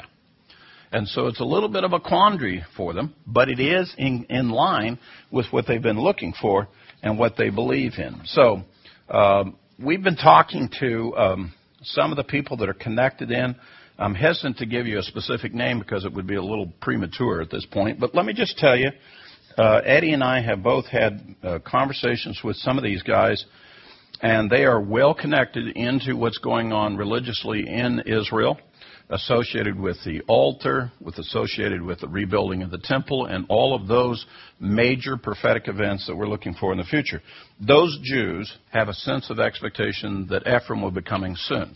And so it's a little bit of a quandary for them, but it is in, in line with what they've been looking for and what they believe in. So um, we've been talking to um, some of the people that are connected in. I'm hesitant to give you a specific name because it would be a little premature at this point. But let me just tell you, uh, Eddie and I have both had uh, conversations with some of these guys, and they are well connected into what's going on religiously in Israel, associated with the altar, with associated with the rebuilding of the temple, and all of those major prophetic events that we're looking for in the future. Those Jews have a sense of expectation that Ephraim will be coming soon.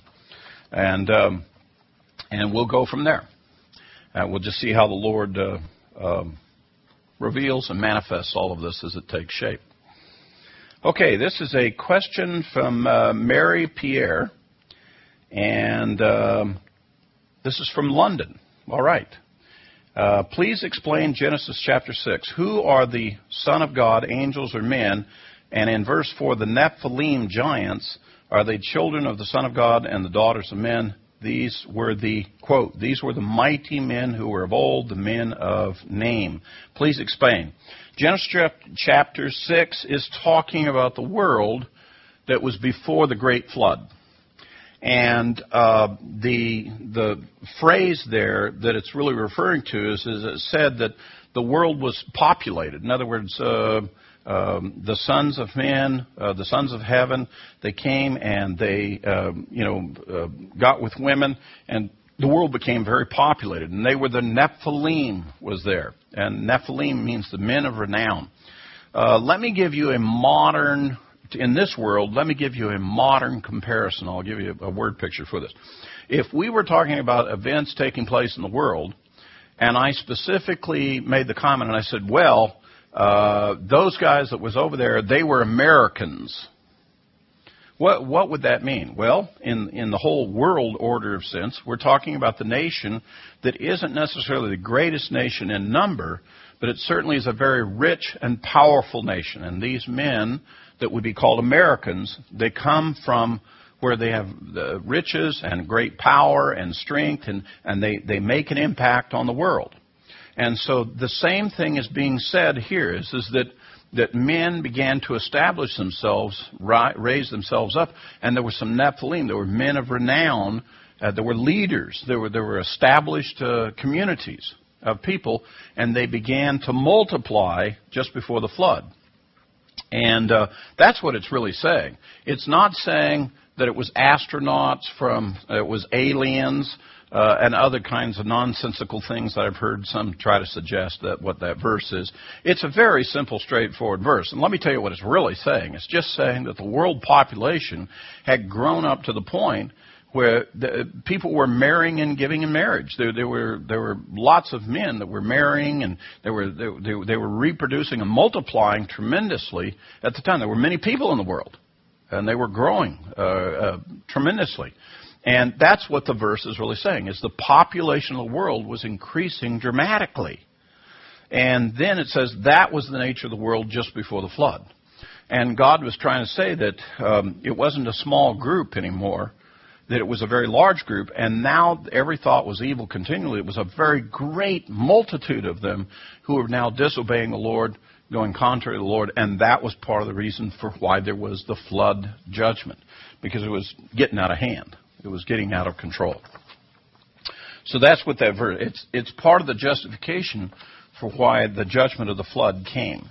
And um, and we'll go from there. Uh, we'll just see how the Lord uh, um, reveals and manifests all of this as it takes shape. Okay, this is a question from uh, Mary Pierre, and um, this is from London. All right. Uh, please explain Genesis chapter six. Who are the Son of God, angels or men? And in verse four, the Nephilim giants, are they children of the Son of God and the daughters of men? These were the, quote, these were the mighty men who were of old, the men of name. Please explain. Genesis chapter six is talking about the world that was before the great flood. And uh, the the phrase there that it's really referring to is, is it said that the world was populated. In other words, uh, um, the sons of men, uh, the sons of heaven, they came and they, uh, you know, uh, got with women, and the world became very populated, and they were the Nephilim was there. And Nephilim means the men of renown. Uh, let me give you a modern, in this world, let me give you a modern comparison. I'll give you a word picture for this. If we were talking about events taking place in the world, and I specifically made the comment, and I said, well, uh, those guys that was over there, they were Americans. What, what would that mean? Well, in, in the whole world order of sense, we're talking about the nation that isn't necessarily the greatest nation in number, but it certainly is a very rich and powerful nation. And these men that would be called Americans, they come from where they have the riches and great power and strength, and, and they, they make an impact on the world. And so the same thing is being said here, is, is that that men began to establish themselves, raise themselves up, and there were some Nephilim. There were men of renown. Uh, there were leaders. There were there were established uh, communities of people, and they began to multiply just before the flood. And uh, that's what it's really saying. It's not saying that it was astronauts from, uh, it was aliens, Uh, and other kinds of nonsensical things that I've heard some try to suggest that what that verse is. It's a very simple, straightforward verse. And let me tell you what it's really saying. It's just saying that the world population had grown up to the point where the, people were marrying and giving in marriage. There, there were there were lots of men that were marrying, and they were they, they, they were reproducing and multiplying tremendously at the time. There were many people in the world, and they were growing uh, uh, tremendously. And that's what the verse is really saying, is the population of the world was increasing dramatically. And then it says that was the nature of the world just before the flood. And God was trying to say that um, it wasn't a small group anymore, that it was a very large group, and now every thought was evil continually. It was a very great multitude of them who were now disobeying the Lord, going contrary to the Lord, and that was part of the reason for why there was the flood judgment, because it was getting out of hand. It was getting out of control. So that's what that verse, it's, it's part of the justification for why the judgment of the flood came.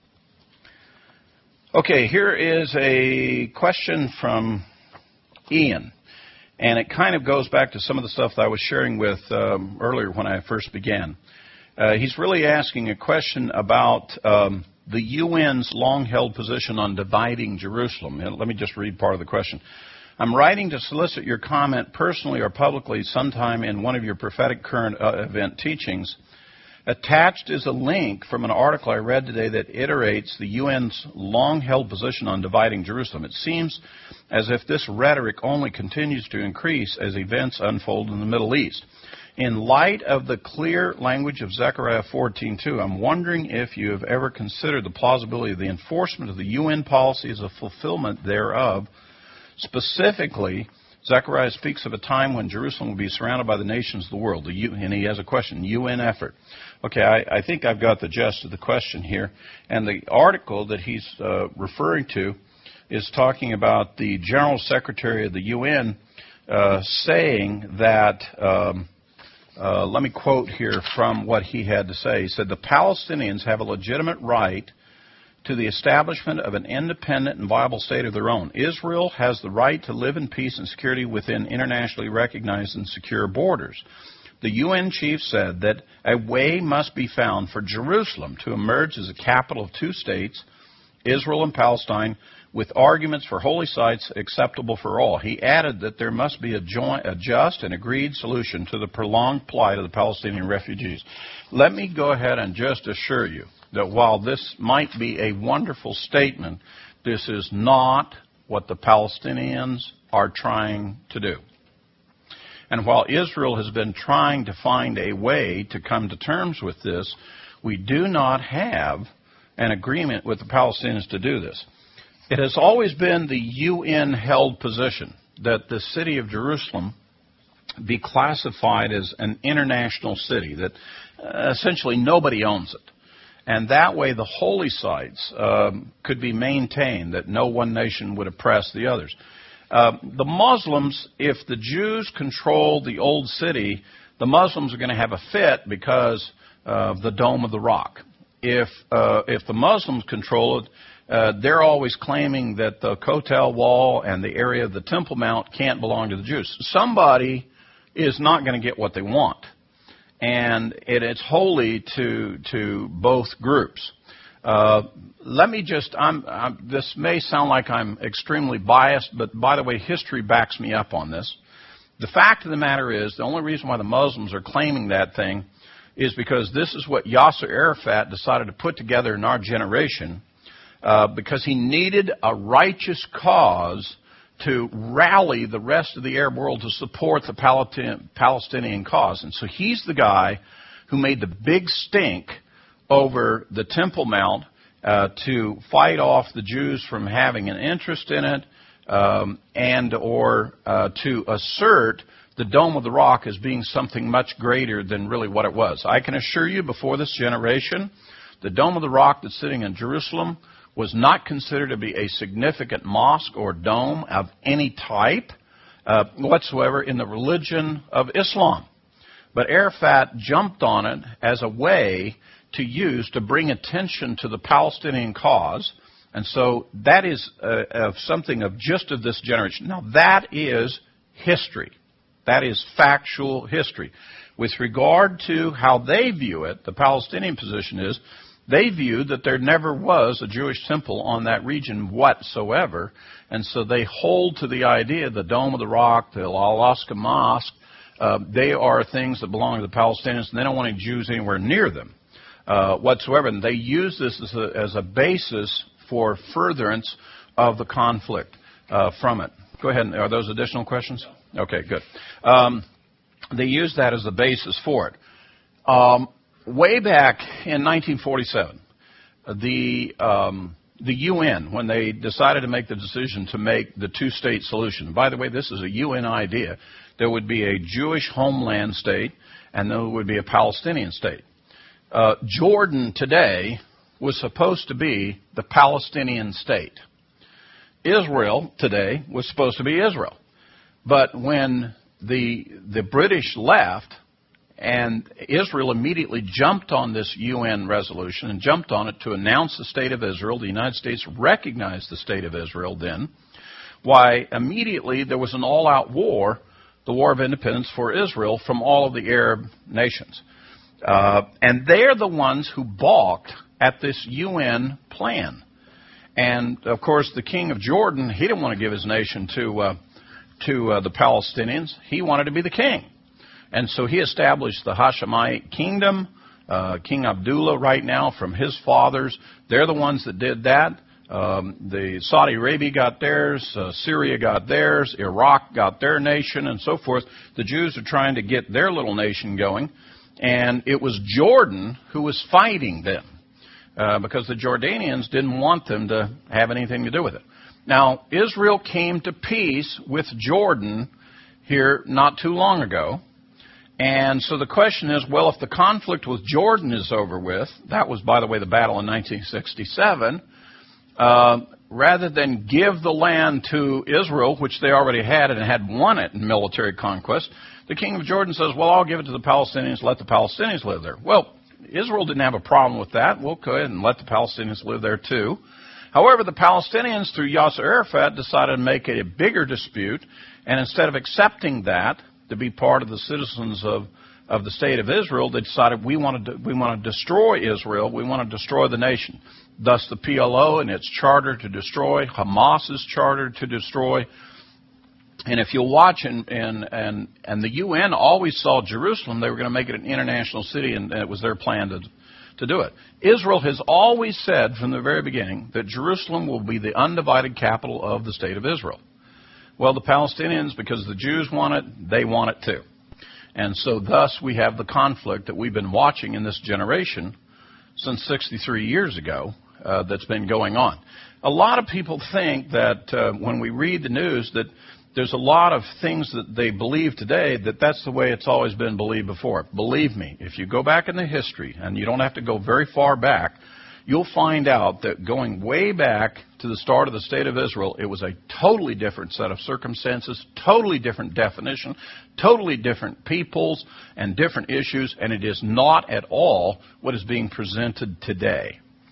Okay, here is a question from Ian. And it kind of goes back to some of the stuff that I was sharing with um, earlier when I first began. Uh, he's really asking a question about um, the U N's long-held position on dividing Jerusalem. And let me just read part of the question. I'm writing to solicit your comment personally or publicly sometime in one of your prophetic current uh, event teachings. Attached is a link from an article I read today that iterates the U N's long-held position on dividing Jerusalem. It seems as if this rhetoric only continues to increase as events unfold in the Middle East. In light of the clear language of Zechariah fourteen two, I'm wondering if you have ever considered the plausibility of the enforcement of the U N policy as a fulfillment thereof. Specifically, Zechariah speaks of a time when Jerusalem will be surrounded by the nations of the world. The U, and he has a question, U N effort. Okay, I, I think I've got the gist of the question here. And the article that he's uh, referring to is talking about the General Secretary of the U N uh, saying that, um, uh, let me quote here from what he had to say. He said, the Palestinians have a legitimate right to the establishment of an independent and viable state of their own. Israel has the right to live in peace and security within internationally recognized and secure borders. The U N chief said that a way must be found for Jerusalem to emerge as a capital of two states, Israel and Palestine, with arguments for holy sites acceptable for all. He added that there must be a, joint, a just and agreed solution to the prolonged plight of the Palestinian refugees. Let me go ahead and just assure you that while this might be a wonderful statement, this is not what the Palestinians are trying to do. And while Israel has been trying to find a way to come to terms with this, we do not have an agreement with the Palestinians to do this. It has always been the U N-held position that the city of Jerusalem be classified as an international city, that uh, essentially nobody owns it. And that way the holy sites um, could be maintained, that no one nation would oppress the others. Uh, the Muslims, if the Jews control the old city, the Muslims are going to have a fit because of the Dome of the Rock. If, uh, if the Muslims control it, uh, they're always claiming that the Kotel Wall and the area of the Temple Mount can't belong to the Jews. Somebody is not going to get what they want. And it, it's wholly to, to both groups. Uh, let me just, I'm, I'm, this may sound like I'm extremely biased, but by the way, history backs me up on this. The fact of the matter is, the only reason why the Muslims are claiming that thing is because this is what Yasser Arafat decided to put together in our generation, uh, because he needed a righteous cause to rally the rest of the Arab world to support the Palestinian cause. And so he's the guy who made the big stink over the Temple Mount uh, to fight off the Jews from having an interest in it, um, and or uh, to assert the Dome of the Rock as being something much greater than really what it was. I can assure you, before this generation, the Dome of the Rock that's sitting in Jerusalem was not considered to be a significant mosque or dome of any type uh, whatsoever in the religion of Islam. But Arafat jumped on it as a way to use to bring attention to the Palestinian cause. And so that is uh, of something of just of this generation. Now, that is history. That is factual history. With regard to how they view it, the Palestinian position is they view that there never was a Jewish temple on that region whatsoever. And so they hold to the idea, the Dome of the Rock, the Al-Aqsa Mosque, uh, they are things that belong to the Palestinians, and they don't want any Jews anywhere near them uh, whatsoever. And they use this as a, as a basis for furtherance of the conflict uh, from it. Go ahead. Are those additional questions? Okay, good. Um, they use that as the basis for it. Um, way back in nineteen forty-seven, the um, the U N, when they decided to make the decision to make the two-state solution. By the way, this is a U N idea. There would be a Jewish homeland state, and there would be a Palestinian state. Uh, Jordan today was supposed to be the Palestinian state. Israel today was supposed to be Israel. But when the the British left, and Israel immediately jumped on this U N resolution and jumped on it to announce the state of Israel, the United States recognized the state of Israel then, why immediately there was an all-out war, the War of Independence for Israel, from all of the Arab nations. Uh, and they're the ones who balked at this U N plan. And, of course, the king of Jordan, he didn't want to give his nation to uh, to uh, the Palestinians. He wanted to be the king. And so he established the Hashemite kingdom, uh, King Abdullah right now from his fathers. They're the ones that did that. Um, the Saudi Arabia got theirs, uh, Syria got theirs, Iraq got their nation, and so forth. The Jews are trying to get their little nation going. And it was Jordan who was fighting them uh, because the Jordanians didn't want them to have anything to do with it. Now, Israel came to peace with Jordan here not too long ago. And so the question is, well, if the conflict with Jordan is over with, that was, by the way, the battle in nineteen sixty-seven, uh, rather than give the land to Israel, which they already had and had won it in military conquest, the king of Jordan says, well, I'll give it to the Palestinians, let the Palestinians live there. Well, Israel didn't have a problem with that. We'll go ahead and let the Palestinians live there too. However, the Palestinians, through Yasser Arafat, decided to make it a bigger dispute, and instead of accepting that to be part of the citizens of, of the state of Israel, they decided we want to we want to destroy Israel, we want to destroy the nation. Thus the P L O and its charter to destroy, Hamas's charter to destroy. And if you'll watch, and, and, and, and the U N always saw Jerusalem, they were going to make it an international city, and, and it was their plan to to do it. Israel has always said from the very beginning that Jerusalem will be the undivided capital of the state of Israel. Well, the Palestinians, because the Jews want it, they want it too. And so thus we have the conflict that we've been watching in this generation since sixty-three years ago uh, that's been going on. A lot of people think that uh, when we read the news that there's a lot of things that they believe today that that's the way it's always been believed before. Believe me, if you go back in the history, and you don't have to go very far back, you'll find out that going way back to the start of the state of Israel, it was a totally different set of circumstances, totally different definition, totally different peoples and different issues, and it is not at all what is being presented today.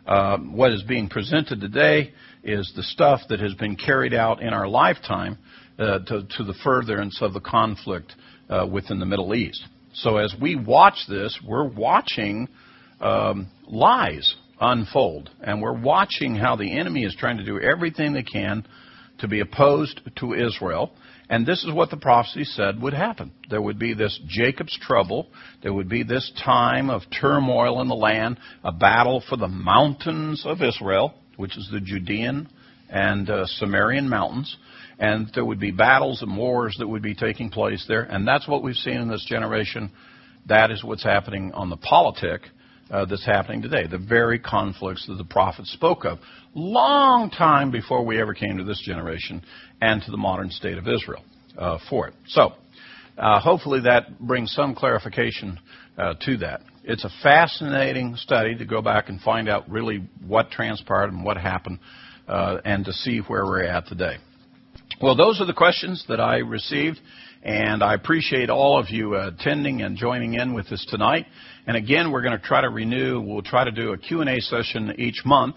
Uh, what is being presented today is the stuff that has been carried out in our lifetime uh, to, to the furtherance of the conflict uh, within the Middle East. So as we watch this, we're watching um, lies unfold, and we're watching how the enemy is trying to do everything they can to be opposed to Israel. And this is what the prophecy said would happen. There would be this Jacob's trouble. There would be this time of turmoil in the land, a battle for the mountains of Israel, which is the Judean and uh, Samarian mountains. And there would be battles and wars that would be taking place there. And that's what we've seen in this generation. That is what's happening on the politic uh, that's happening today. The very conflicts that the prophets spoke of long time before we ever came to this generation and to the modern state of Israel uh, for it. So uh, hopefully that brings some clarification uh, to that. It's a fascinating study to go back and find out really what transpired and what happened uh, and to see where we're at today. Well, those are the questions that I received, and I appreciate all of you uh, attending and joining in with us tonight. And again, we're going to try to renew, we'll try to do a Q and A session each month.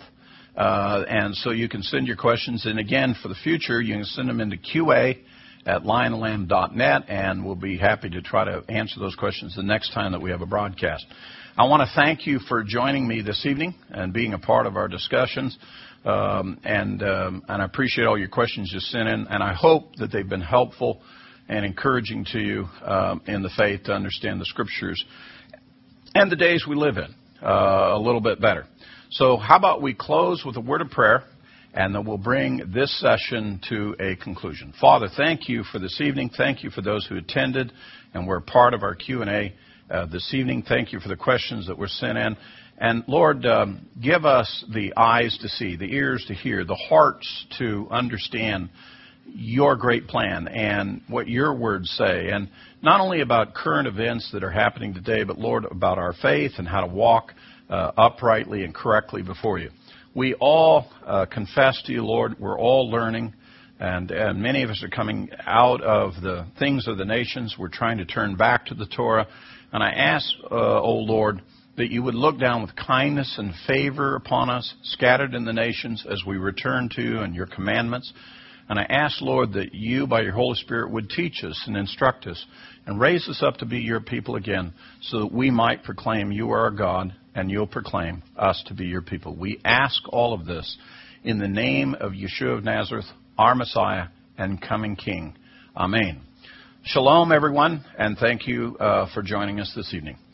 Uh, and so you can send your questions. And again, for the future, you can send them into Q A at lion and lamb dot net, and we'll be happy to try to answer those questions the next time that we have a broadcast. I want to thank you for joining me this evening and being a part of our discussions. Um, and, um, and I appreciate all your questions you sent in, and I hope that they've been helpful and encouraging to you um, in the faith to understand the Scriptures and the days we live in uh, a little bit better. So how about we close with a word of prayer, and then we'll bring this session to a conclusion. Father, thank you for this evening. Thank you for those who attended and were part of our Q and A uh, this evening. Thank you for the questions that were sent in. And Lord, um, give us the eyes to see, the ears to hear, the hearts to understand your great plan and what your words say. And not only about current events that are happening today, but Lord, about our faith and how to walk uh, uprightly and correctly before you. We all uh, confess to you, Lord, we're all learning. And, and many of us are coming out of the things of the nations. We're trying to turn back to the Torah. And I ask, uh, O Lord, that you would look down with kindness and favor upon us, scattered in the nations, as we return to you and your commandments. And I ask, Lord, that you, by your Holy Spirit, would teach us and instruct us and raise us up to be your people again so that we might proclaim you are our God and you'll proclaim us to be your people. We ask all of this in the name of Yeshua of Nazareth, our Messiah and coming King. Amen. Shalom, everyone, and thank you uh, for joining us this evening.